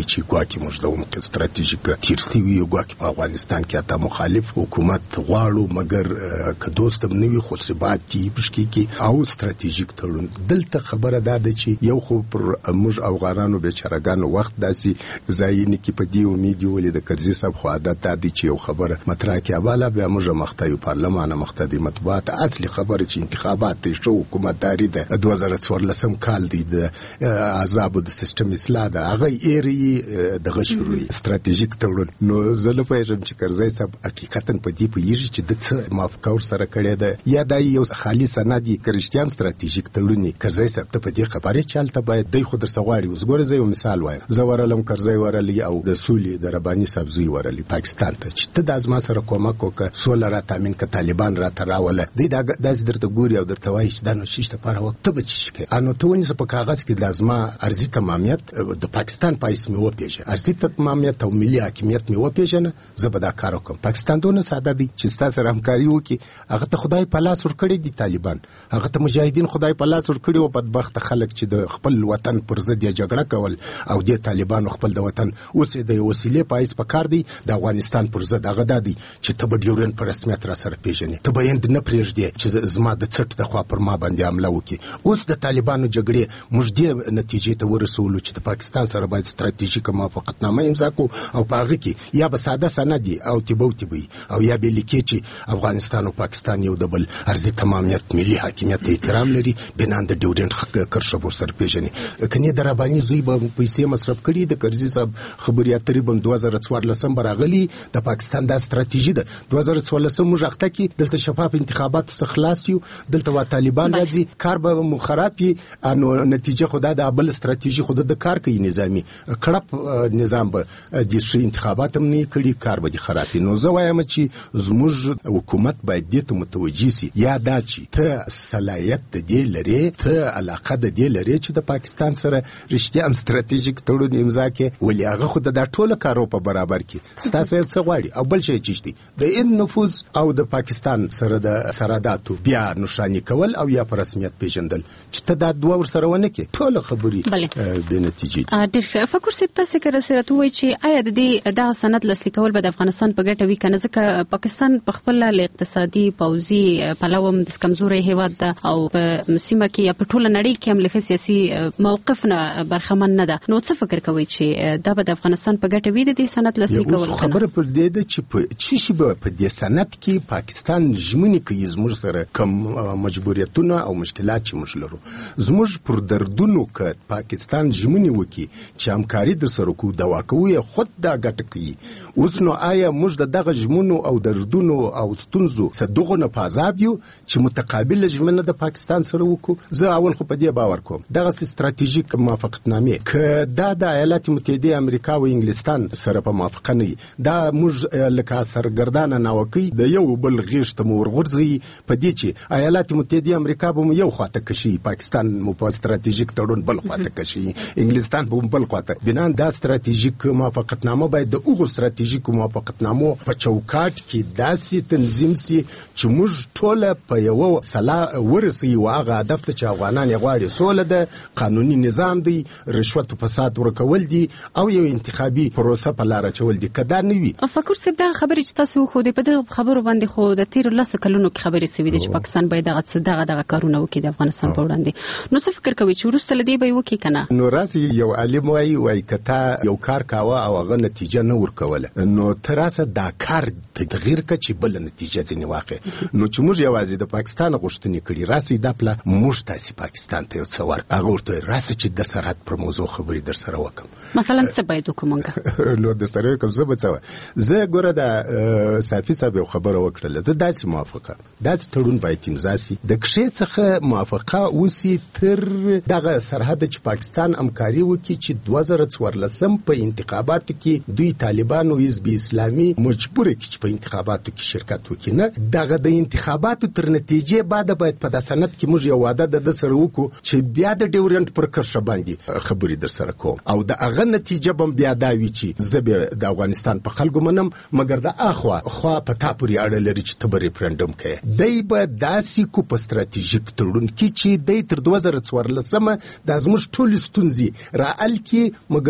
چې ګواکې موږ د عمق ستراتیژیک تیرسی وي ګواکې په افغانستان کې اته مخالف حکومت غواړو مګر که دوست هم نوي خو ثبات دي بشکې کې او ستراتیژیک تړون دلته خبره دا ده چې یو خو پر موږ افغانانو بیچارهګانو وخت داسې ځایونه کې په دې امید یو ولې د کرزي صاحب خو عادت دا دی چې یو خبره مطرح کې اوله بیا موږ مخته یو پارلمان مخته د مطبوعات اصلي خبره چې انتخابات شو حکومتداري د دوه زره څوارلسم کال دی د عذاب د سیستم اصلاح ده هغه ایری دغه شروع ستراتیژیک تړون نو زه له پېژم چې کرزي صاحب حقیقتا په دې پیږي چې د څه موافقه سره کړې ده یا د یو خالي سندي کرشتيان ستراتیژیک تړون کرزي صاحب ته په دې خبره چالتته باید د خود سغواړي وزګور زه یو مثال وایم زه ورلم کرزي ورلې او د سولې د رباني سبزي ورلې پاکستان ته چې ته د ازما سره کومک وکړه سول را تامین ک طالبان را تراوله د داس درته ګوري او درته وایي چې دا نو شیشته لپاره وخت به چی انو ته ونی په کاغذ کې لازمه ارزي تمامیت د پاکستان پایس مې وپیژه ارزي تمامیت او ملي حاکمیت مې وپیژنه زه به دا کار وکم پاکستان دونه ساده دي چې ستاسو سره همکاري وکي هغه ته خدای په لاس ور کړی دي طالبان هغه ته مجاهدین خدای په لاس ور کړی او بدبخت خلک چې د خپل وطن پر ضد جګړه کول او د طالبانو خپل د وطن اوس د وسیلې پایس په کار دی د افغانستان پر ضد هغه دادي چې ته به ډیورن پر رسمیت را سره پیژنې ته به یې نه پرېږدې چې زما د څټ د خوا پر ما باندې حمله وکي اوس د طالبانو جګړې موږ دې نتیجې ته ورسولو چې د پاکستان سره باید ستراتیژیک موافقتنامه امضا کو او په هغه کې یا به ساده سند او تیبو تیبي او یا به لیکي چې افغانستان او پاکستان یو د بل ارزي تمامیت ملي حاکمیت احترام لري بنان د ډیورن حق کرشبو سره پیژنې کني د رباني زوی به پیسې مصرف کړي د کرزي صاحب خبري اترې بم دوه زره څوارلسم براغلي د پاکستان د ستراتیژي ده دوه زره څوارلسم موږ وخت کې دلته شفاف انتخابات څخه خلاص یو دلته وا طالبان راځي کار به مخربي انو نتیجه خدای د بل ستراتیژي خود د کار کوي نظامی کړپ نظام به د شي انتخابات هم نه کړي کار به خرابي نو زه وایم چې زموږ حکومت باید دې ته متوجي سي یا دا چې ته صلاحیت دې لري ته علاقه دې لري چې د پاکستان سره رښتیا ستراتیژیک تړون امضا کې ولې هغه خود د ټوله کارو په برابر کې ستاسو څه غواړي او بل شي چې د ان نفوذ او د پاکستان سره د سراداتو بیا نشانی کول او یا پر رسمیت پیژندل چې ته دا دوه ور سره ونه کې ټوله خبري به نتیجه ډېر فکر سپ تاسو کې رسېرته وای چې آیا د دې د سند لاسلیک کول به د افغانستان په ګټه وي کنه ځکه پاکستان په خپل اقتصادي پوځي پلوم د کمزوري هیواد ده او په سیمه کې یا په ټوله نړۍ کې هم له سیاسي موقف نه برخمن نه ده نو څه فکر کوي چې دا به د افغانستان په ګټه وي د دې سند لاسلیک کول خبره پر دې ده چې په چی شي به په دې سند کې پاکستان ژمنې کوي زموږ سره کم مجبوریتونه او مشکلات چې موږ لرو زموږ پر دردونو کې پاکستان ژمنې وکي چې همکاري در سره کو دوا کوي خود دا ګټه کوي اوس نو آیا موږ د دغه ژمنو او دردونو او ستونزو صدغه نه پازاب یو چې متقابل ژمنه د پاکستان سره وکړو زه اول خو په دې باور کوم دغه ستراتیژیک موافقتنامه ک دا د ایالات متحده امریکا او انګلستان سره په موافقه نه دا موږ لکه سرګردانه ناوکی د یو بل غیشت مور غورځي په دې چې ایالات متحده امریکا به یو خواته کشي پاکستان مو په ستراتیژیک تړون بل خواته کشي انګلستان به بل خواته بنان دا ستراتیژیک موافقتنامه باید د اوغو ستراتیژیک موافقتنامو په چوکاټ کې داسې تنظیم سي چې موږ ټول په یو سلا ورسي واغه هدف ته چې افغانان غواړي سوله ده قانوني نظام دی رشوت او فساد ورکول دي او یو انتخابي پروسه په لار چول دي کدا نه وي فکر سپ دا خبرې چې تاسو خو دې په دغه خبرو باندې خو د تیر لاسه کلونو کې خبرې سوي دي چې پاکستان باید دغه څه دغه دغه کارونه وکړي د افغانستان په وړاندې نو څه فکر کوي چې ورسته لدی به وکړي کنه نو راسي یو عالم وای وای کته یو کار کاوه او هغه نتیجه نه ورکوله نو تراسه دا کار تغییر ک چې بل نتیجه ځنی واقع نو چې موږ یوازې د پاکستان غوښتنې کړي راسي د پلا موږ تاسو پاکستان ته څور هغه ورته راسي چې د سرحد پر موضوع خبرې در سره وکم مثلا څه باید وکومنګ نو د سره کوم څه بچو زه ګوره د صافي صاحب خبره وکړه زه داسې موافقه داسې تړون باید امضا سي د کښې څخه موافقه وسی تر دغه سرحد چې پاکستان همکاري وکړي چې دوه زره څوارلسم په انتخاباتو کې دوی طالبان او حزب اسلامي مجبور کړي چې په انتخاباتو کې شرکت وکړي نه دغه د انتخاباتو تر نتیجې بعد باید په د سند کې موږ یو واده د سره وکړو چې بیا د ډیورنت پر کرښه باندې خبرې در سره کوم او د هغه نتیجه بم بیا دا وی چې زه د افغانستان په خلکو منم مګر د اخوا خو په تا پورې اړه لري چې ته ریفرندوم کوي دای به داسې کو په ستراتیژیک تړون کې چې د تر دوه زره څوارلسم د ازموږ ټول ستونزې را ال کې مګر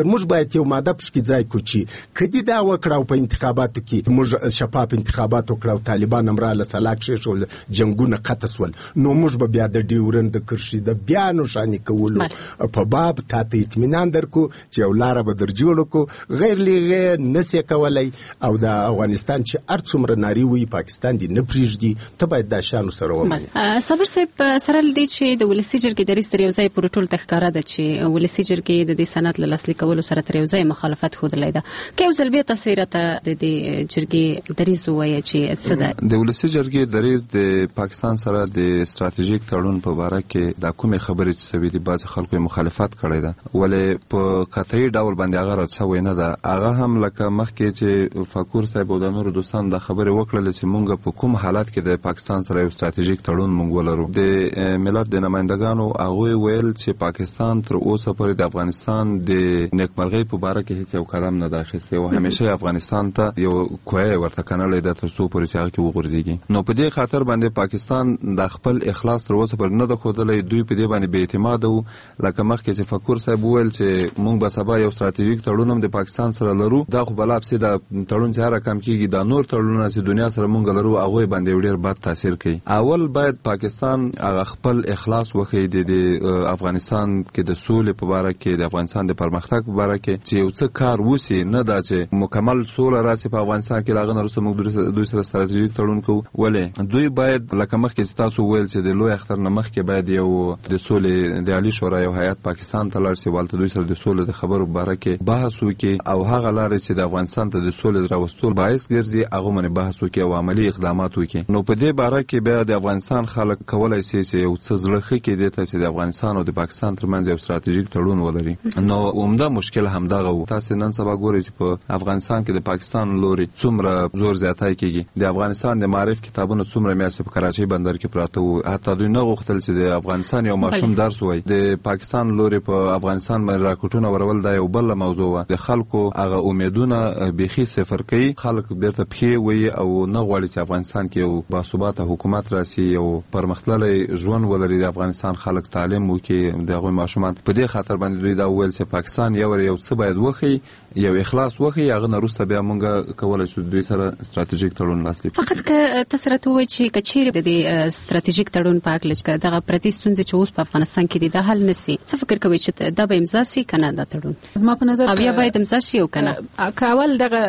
موږ باید یو ماده پکې ځای کو چې کدی دا وکړو په انتخاباتو کې موږ شفاف انتخابات وکړو طالبان امر له سلاک شول جنگونه قطع سول نو موږ به بیا د ډیورند کرشي د بیا نشانی کولو په باب ته اطمینان درکو چې ولاره به درجوړو کو غیر لغه نسی کولای او د افغانستان چې ارڅومره ناری وي پاکستان دی نه پریږدي ته باید د شانو سره ومني. صبر صاحب سره لدی چې د ولسی جرګې د ریس یو ځای پر ټول تخکاره ده چې ولسی جرګې د دې سند له لاسلیک کولو سره تر یو ځای مخالفت خوده لیدا کې اوسل به تاثیر ته د دې جرګې د ریس وایي چې څه ده د ولسی جرګې د ریس د پاکستان سره د ستراتیژیک تړون په اړه کې د کومې خبرې چې سوي دي بعض خلکو مخالفت کړی ده ولې په قطعي ډول باندې هغه راڅوي نه ده هغه هم لکه مخکې چې فاکور صاحب او د نورو دوستان د خبرې وکړل چې مونږ په کوم حالت کې د پاکستان سره یو ستراتیژیک تړون مونږ ولرو د ملت د نمائندګانو هغه ویل چې پاکستان تر اوسه پورې د افغانستان د نیکمرغۍ په اړه کې هیڅ یو قدم نه داخسته او همیشه افغانستان ته یو کوی ورته کنالې د تر څو پورې چې هغه وغورځيږي نو په دې خاطر باندې پاکستان د خپل اخلاص تر اوسه پر نه د خودلې دوی په دې باندې بې اعتماد وو لکه مخکې چې فاکور صاحب ویل چې مونږ به سبا یو ستراتیژیک تړون هم د پاکستان سره لرو دا خو بل اپسې د تړون چې هر کم کیږي د نور تړونونه چې دنیا سره مونږ لرو هغه باندې ډیر بد تاثیر کوي اول باید پاکستان هغه خپل اخلاص وښيي د افغانستان کې د سولې په اړه کې د افغانستان د پرمختګ په اړه کې چې یو څه کار وسی نه دا چې مکمل سوله راسي په افغانستان کې لاغه نرسه موږ دوی سره ستراتیژیک تړون کوو ولې دوی باید لکه مخکې تاسو ویل چې د لوی اختر نه مخکې باید یو د سولې د عالی شورا یو هیئت پاکستان ته لاړ شي ولته دوی سره د سولې د خبرو په اړه کې بحث وکړي او هغه لارې چې د افغانستان ته د سولې راوستل باعث ګرځي هغه باندې بحث وکړي او عملی اقدامات وکړي نو په دې اړه کې بیا د افغانستان خلک کولای شي چې یو څه زړه کې دي چې د افغانستان او د پاکستان ترمنځ یو ستراتیژیک تړون ولري نو عمده مشکل همدغه و تاسو نن سبا ګورئ چې په افغانستان کې د پاکستان لوري څومره زور زیاتای کیږي د افغانستان د معرف کتابونو څومره میاشتې په کراچۍ بندر کې پراته وو حتی دوی نه غوښتل چې د افغانستان یو ماشوم درس وای د پاکستان لوري په افغانستان باندې راکټونه ورول دا یو بل موضوع و د خلکو هغه امیدونه بيخي صفر کوي خلک بیرته پخې وي او نه غواړي چې افغانستان کې یو باثباته حکومت راسي یو پرمختللی ژوند ولري د افغانستان خلک تعلیم وکړي دغه ماشومان په دې خاطر باندې دوی دا ویل چې پاکستان یو یو څه باید وخی یو اخلاص وخی هغه نورسته بیا مونږ کولای شو دوی سره ستراتیژیک تړون لاسلیک فقط که تاسو راته وایي چې کچیر د دې ستراتیژیک تړون په اړه لږ دغه پرتی ستونزې چې اوس په افغانستان کې دي د حل نسی څه فکر کوي چې دا به امضا شي کنه دا تړون زما په نظر او یا باید امضا شي او کنه کاول دغه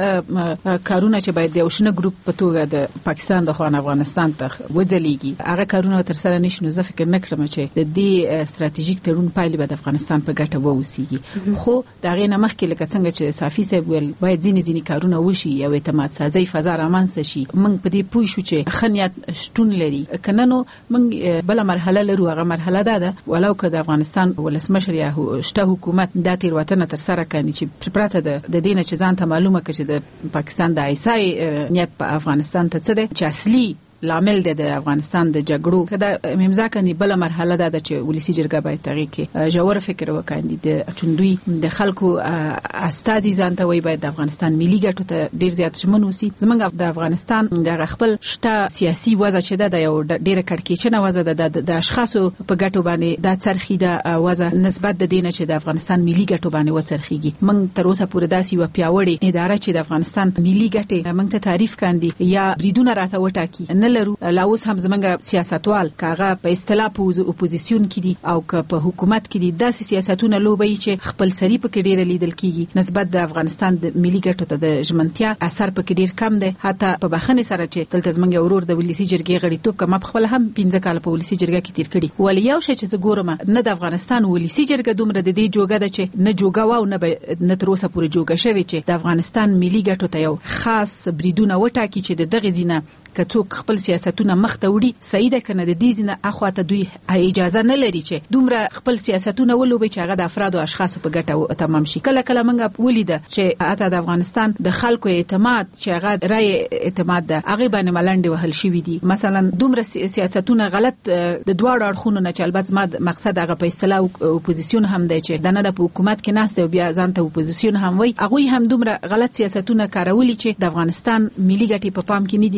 کارونه چې باید یو شنه ګروپ په توګه د پاکستان د خوان افغانستان ته وځلېږي هغه کارونه تر سره نشي نو زه فکر نه کړم چې د دې ستراتیژیک تړون پایله به د افغانستان په ګټه ووسیږي خو دا غي نه مخکې لکه څنګه چې صافي صاحب ویل باید ځینې ځینې کارونه وشي او اعتماد سازي فضا رامنځته شي موږ په دې پوه شو چې خنیت شتون لري کنه نو موږ بل مرحله لرو هغه مرحله ده ولو که د افغانستان ولسمشر یا شته حکومت د تیروتنه تر سره کوي چې پراته د دینه چې ځان ته معلومه کړي چې د پاکستان د ایسای نیت په افغانستان ته څه ده چې اصلي لامل دی د افغانستان د جګړو کدا امضا کني بل مرحله ده چې ولسی جرګه باید تغیر کې جوړ فکر وکړي د چوندوي د خلکو استازي ځانته وي باید د افغانستان ملي ګټو ته ډیر زیات ژمن وسی زمونږ د افغانستان د خپل شته سیاسي وضع چې ده د یو ډیره کړکېچنه وضع ده د اشخاصو په ګټو باندې د چرخي د وضع نسبت د دینه چې د افغانستان ملي ګټو باندې وڅرخيږي موږ تر اوسه پورې داسي و پیاوړي اداره چې د افغانستان ملي ګټې موږ ته تعریف کاندي یا بریدونه راته وټاکي لرو لاوس هم زمونږ سیاستوال کاغه په اصطلاح په اپوزیسیون کې دي او که په حکومت کې دي داسې سیاستونه لوبي چې خپل سری په کې ډیر لیدل کیږي نسبت د افغانستان د ملي ګټو ته د ژمنتیا اثر په کې ډیر کم دی حتی په بخښنې سره چې دلته زمونږ ورور د ولسی جرګې غړیتوب کوم په خپل هم پنځه کال په ولسی جرګه کې تیر کړي ولې یو شی چې ګورم نه د افغانستان ولسی جرګه دومره د دې جوګه ده چې نه جوګه و او نه نه تر اوسه پورې جوګه شوی چې د افغانستان ملي ګټو ته یو خاص بریدونه وټاکي چې د دغه زینه کڅوک خپل سیاستونه مخته وړي صحیح ده کنه د دې زینه اخواته دوی اجازه نه لري چې دومره خپل سیاستونه ولوبي چې هغه د افراد او اشخاصو په ګټه تمام شي کله کله موږ ولیده چې اته د افغانستان د خلکو اعتماد چې هغه رای اعتماد ده هغه باندې ملنډ وهل شوی دي مثلا دومره سیاستونه غلط د دواړو اړخونو نه چې البته زما مقصد هغه په اصطلاح اپوزیسیون هم دی چې د نه د حکومت کې ناست او بیا ځان ته اپوزیسیون هم وای هغه هم دومره غلط سیاستونه کارولي چې د افغانستان ملي ګټې په پام کې نه دي نیولې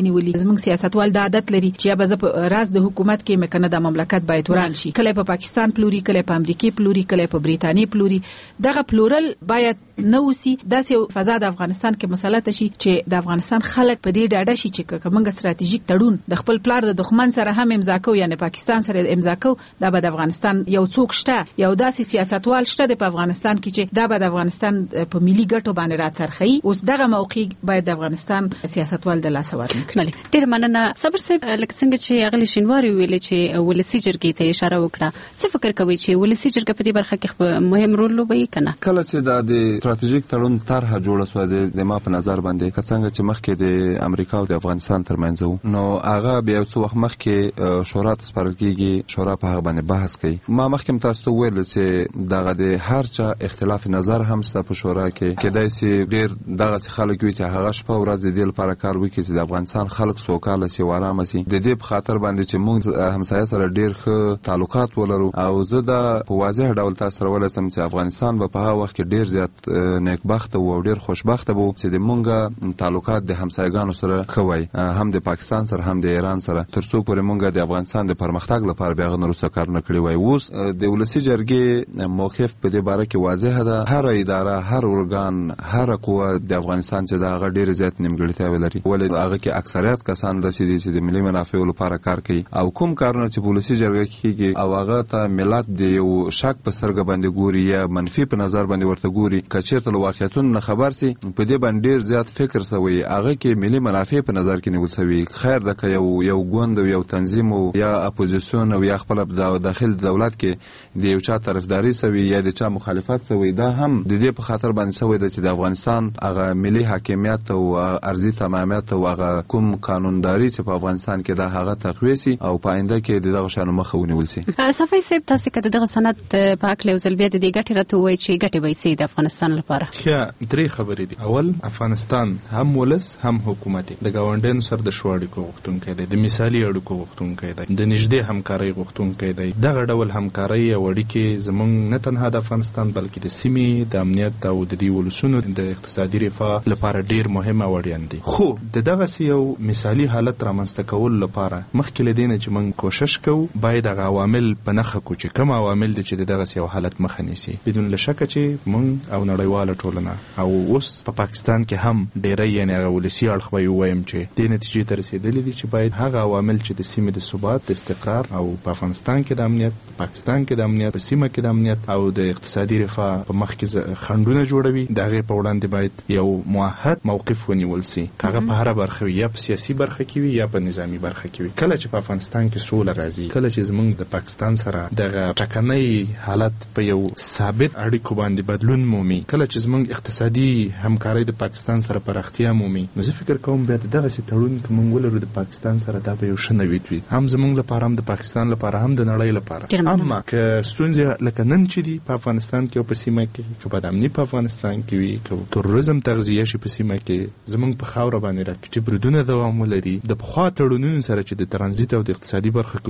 زموږ سیاستوال د عادت لري چې یا به په راز د حکومت کې مکنه د مملکت باید وران شي، کله په پاکستان پلوري، کله په امریکا پلوري، کله په بریتانیا پلوري. دغه پلورل باید نه وسی. داسې فضا د افغانستان کې مسله شي چې د افغانستان خلک په دې ډاډه شي چې کومه ستراتیژیک تړون د خپل پلار د دښمن سره هم امضا کو، یعنی پاکستان سره امضا کو، دا به د افغانستان یو څوک شته، یو داسې سیاستوال شته په افغانستان کې چې دا به د افغانستان په ملي ګټو باندې راڅرخي. اوس دغه موقع باید د افغانستان سیاستوال د لاس ورنکړي. بله ډیر مننه. صبر صاحب، لکه څنګه چې اغلی شینواری ویل چې ولسی جرګې ته اشاره وکړه، څه فکر کوي چې ولسی جرګه په دې برخه کې مهم رول لوبوي کنه؟ کله چې د ستراتیژیک تړون طرحه جوړه شوه د ما په نظر باندې که څنګه چې مخکې د امریکا او د افغانستان ترمنځ وو، نو هغه بیا څو وخت مخکې شورا ته سپارل کېږي، شورا په هغه باندې بحث کوي. ما مخکې تاسو ته ویل چې دغه د هر چا اختلاف نظر هم شته په شورا کې، کېدای شي ډېر دغسې خلک وي چې هغه شپه ورځ د دې لپاره کار وکړي چې د افغانستان خلک سوکاله شي او ارامه شي. د دې په خاطر باندې چې موږ همسایه سره ډېر ښه تعلقات ولرو، او زه دا په واضح ډول تاسو سره ولسم چې افغانستان به په هغه وخت کې ډېر زیات نیکبخته او ډېر خوشبخته وو چې د مونږ تعلقات د همسایګانو سره ښه وای، هم د پاکستان سره هم د ایران سره، تر څو پورې مونږ د افغانستان د پرمختګ لپاره بیا غو وروسته کارونه کړي وای. اوس د ولسی جرګې موقف په دې باره کې واضح ده. هر اداره، هر ارګان، هر قوه د افغانستان چې دا هغه ډېر زیات نیمګړتیاوې لري، ولې هغه کې اکثریت کسان رسیدي چې د ملي منافعو لپاره کار کوي، او کوم کارونه چې په ولسی جرګه کې کېږي او هغه ته ملت د یو شک په سترګه باندې ګوري یا منفي په نظر باندې ورته ګوري، که چېرته له واقعیتونو نه خبر سي، په دې باندې ډېر زیات فکر سوی، هغه کې ملي منافع په نظر کې نیول سوي. خیر ده که یو یو ګوند او یو تنظیم او یا اپوزیسیون او یا خپل داخل دولت کې د یو چا طرفداري سوي یا د چا مخالفت سوي، دا هم د دې په خاطر باندې سوی ده چې د افغانستان هغه ملي حاکمیت او ارضي تمامیت او هغه کوم قانونداري چې په افغانستان کې دا هغه تقویه سي او په آینده کې دغه شانو مخه ونیول سي. صفای صاحب، تاسو کده دغه سند په اکل او زلبیا د دې ګټې راته وایي چې ګټې به سي د افغانستان لپاره؟ ښه، درې خبرې دي. اول، افغانستان هم ولس هم حکومت د ګاونډیانو سره د شو اړیکو غوښتونکی دی، د مثالي اړیکو غوښتونکی دی، د نږدې همکارۍ غوښتونکی دی. دغه ډول همکارۍ او اړیکې زموږ نه تنها د افغانستان بلکې د سیمې د امنیت او د دې ولسونو د اقتصادي رفاه لپاره ډیر مهم او اړین دي. خو د دغسې یو مثالي حالت رامنځته کولو لپاره مخکې له دې نه چې موږ کوشش کوو، باید هغه عوامل په نښه کړو چې کوم عوامل دي چې د دغسې یو حالت مخه نیسي. بدون له شکه چې موږ او نړیواله ټولنه او اوس په پاکستان کې هم ډیری یعنې هغه ولسي اړخ به ووایم چې دې نتیجې ته رسېدلي دي چې باید هغه عوامل چې د سیمې د ثبات، د استقرار او په افغانستان کې د امنیت، په پاکستان کې د امنیت، په سیمه کې د امنیت او د اقتصادي رفاه په مخ کې خنډونه جوړوي، د هغې په وړاندې باید یو موحد موقف ونیول سي، که هغه په هره برخه وي، یا په سیاسي برخه کې وي یا په نظامي برخه کې وي. کله چې په افغانستان کې سوله راځي، کله چې زموږ د پاکستان سره دغه ټکنۍ حالت په یو ثابت اړیکو باندې بدلون مومي، کله چې زموږ اقتصادي همکارۍ د پاکستان سره پراختیا مومي، نو زه فکر کوم بیا دغسې تړون که موږ ولرو د پاکستان سره، دا به یو ښه نوید وي، هم زموږ لپاره، هم د پاکستان لپاره، هم د نړۍ لپاره. اما که ستونزې لکه نن چې دي په افغانستان کې او په سیمه کې، که بدامني په افغانستان کې وي، که تروریزم تغذیه شي په سیمه کې، زموږ په خاوره باندې راکټي بریدونه دوام ولري، د پخوا تړونونو سره چې د ترانزیت او د اقتصادي برخو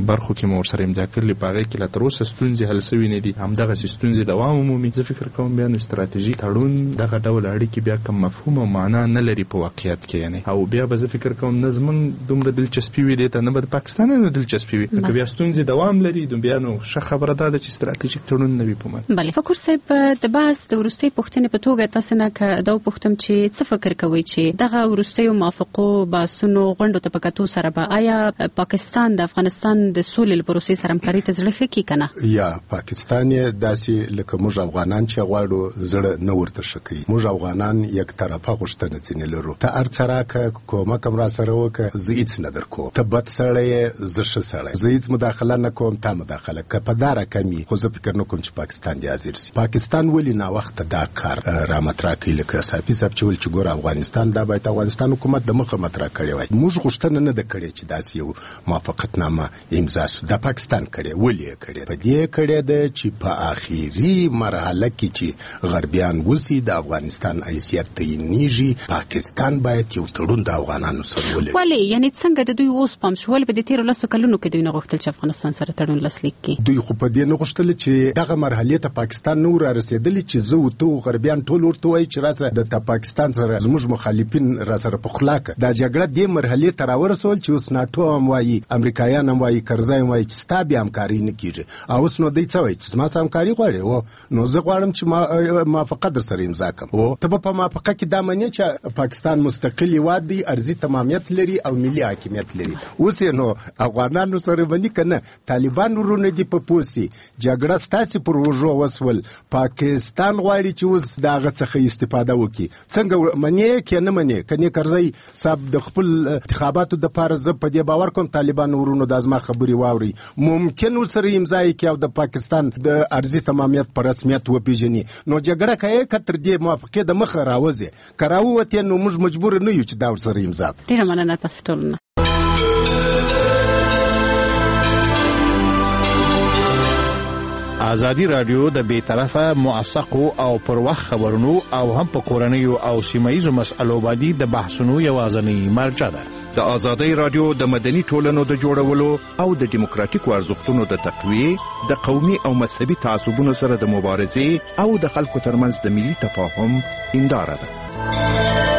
کې مو ورسره امضا کړلي، په هغې کې لا تر اوسه ستونزې حل سوي نه دي، همدغسې ستونزې دوام ومومي. زه فکر کوم بیا نو ستراتیژیک تړون دغه ډول اړیکې بیا کوم مفهوم او معنا نه لري په واقعیت کې، یعنې او بیا به زه فکر کوم نه زموږ دومره دلچسپي وي دې ته، نه به د پاکستان نه دلچسپي وي. که بیا ستونزې دوام لري نو بیا نو ښه خبره دا ده چې ستراتیژیک تړون نه وي په من. بله، فکر صاحب، د بحث د وروستۍ پوښتنې په توګه تاسو نه که دا وپوښتم چې څه فکر کوئ چې دغه وروستیو موافقو بحثونو غونډو ته په کتو سره به آیا پاکستان د افغانستان د سولې له پروسې سره همکاري ته زړه ښه کړي که نه؟ یا پاکستان یې داسې لکه موږ افغانان چې غواړو زړه نه ورته ښه کوي. موږ افغانان یک طرفه غوښتنه ځینې لرو، ته هر څه راکړه، کومک هم راسره وکړه، زه هېڅ نه در کوم، ته بد سړی یې، زه ښه سړی، زه هېڅ مداخله نه کوم، تا مداخله که په دا رقم وي، خو زه فکر نه کوم چې پاکستان دې حاضر سي. پاکستان ولې ناوخته دا کار رامطرح کوي؟ لکه صافي صاحب چې ویل چې ګوره افغانستان دا باید افغانستان حکومت د مخه مطرح کړی وای. موږ غوښتنه نه ده کړې چې داسې یو موافقتنامه امضا شي، د پاکستان کړې. ولې یې کړې؟ په دې کړې ده چې په آخري مرحله کې چې غربیان وسی د افغانستان حیثیت تعینېږي، پاکستان باید یو تړون د افغانانو سره ولري. ولې یعنی څنګه د دوی اوس پام شول په دې تیرو لسو کلونو کې دوی نه غوښتل چې افغانستان سره تړون لاسلیک کړي؟ دوی خو په دې نه غوښتل چې دغه مرحله ته پاکستان نور رسیدلی چې زه او ته غربیان ټول ورته وایي چې راځه د پاکستان سره زموږ مخالفین را سره په خلاک دا جګړه جګړه دې مرحله ته راورسول چې اوس ناتو هم وایي امریکایان هم وایي کرزای هم وایي چې ستا بیا همکاري نه کیږي او اوس نو دوی څه وایي چې ما سره همکاري غواړي او نو زه غواړم چې ما موافقه در سره امضا کړم او ته په موافقه کې دا منې چې پاکستان مستقل هیواد دی ارضي تمامیت لري او ملي حاکمیت لري اوس نو افغانانو سره ونی کنه طالبان ورونه دی په پوسی جګړه ستاسو پر وژو وسول پاکستان غواړي چې اوس داغه څخه استفاده وکړي څنګه منې کې نه منې کني کرزای صاحب د خپل انتخاباتو د پاره ز په دې باور کوم طالبان ورونو د ازما خبري واوري ممکن وسره امضا کې او د پاکستان د ارضي تمامیت پر رسمیت و پیژني نو جګړه کوي کتر دې موافقه د مخ راوځي کراو وته نو موږ مجبور نه یو چې دا ورسره امضا ډیره مننه تاسو ټول. ازادي رادیو د بیطرفه موثقو او پر وخت خبرونو او هم په کورنیو او سیمایي مسألو باندې د بحثونو یوازنی مرجع ده. د ازادي رادیو د مدني ټولنو د جوړولو او د دیموکراتیکو ارزښتونو د تقویه د قومي او مذهبي تعصبونو سره د مبارزې او د خلکو ترمنځ د ملي تفاهم هنداره ده.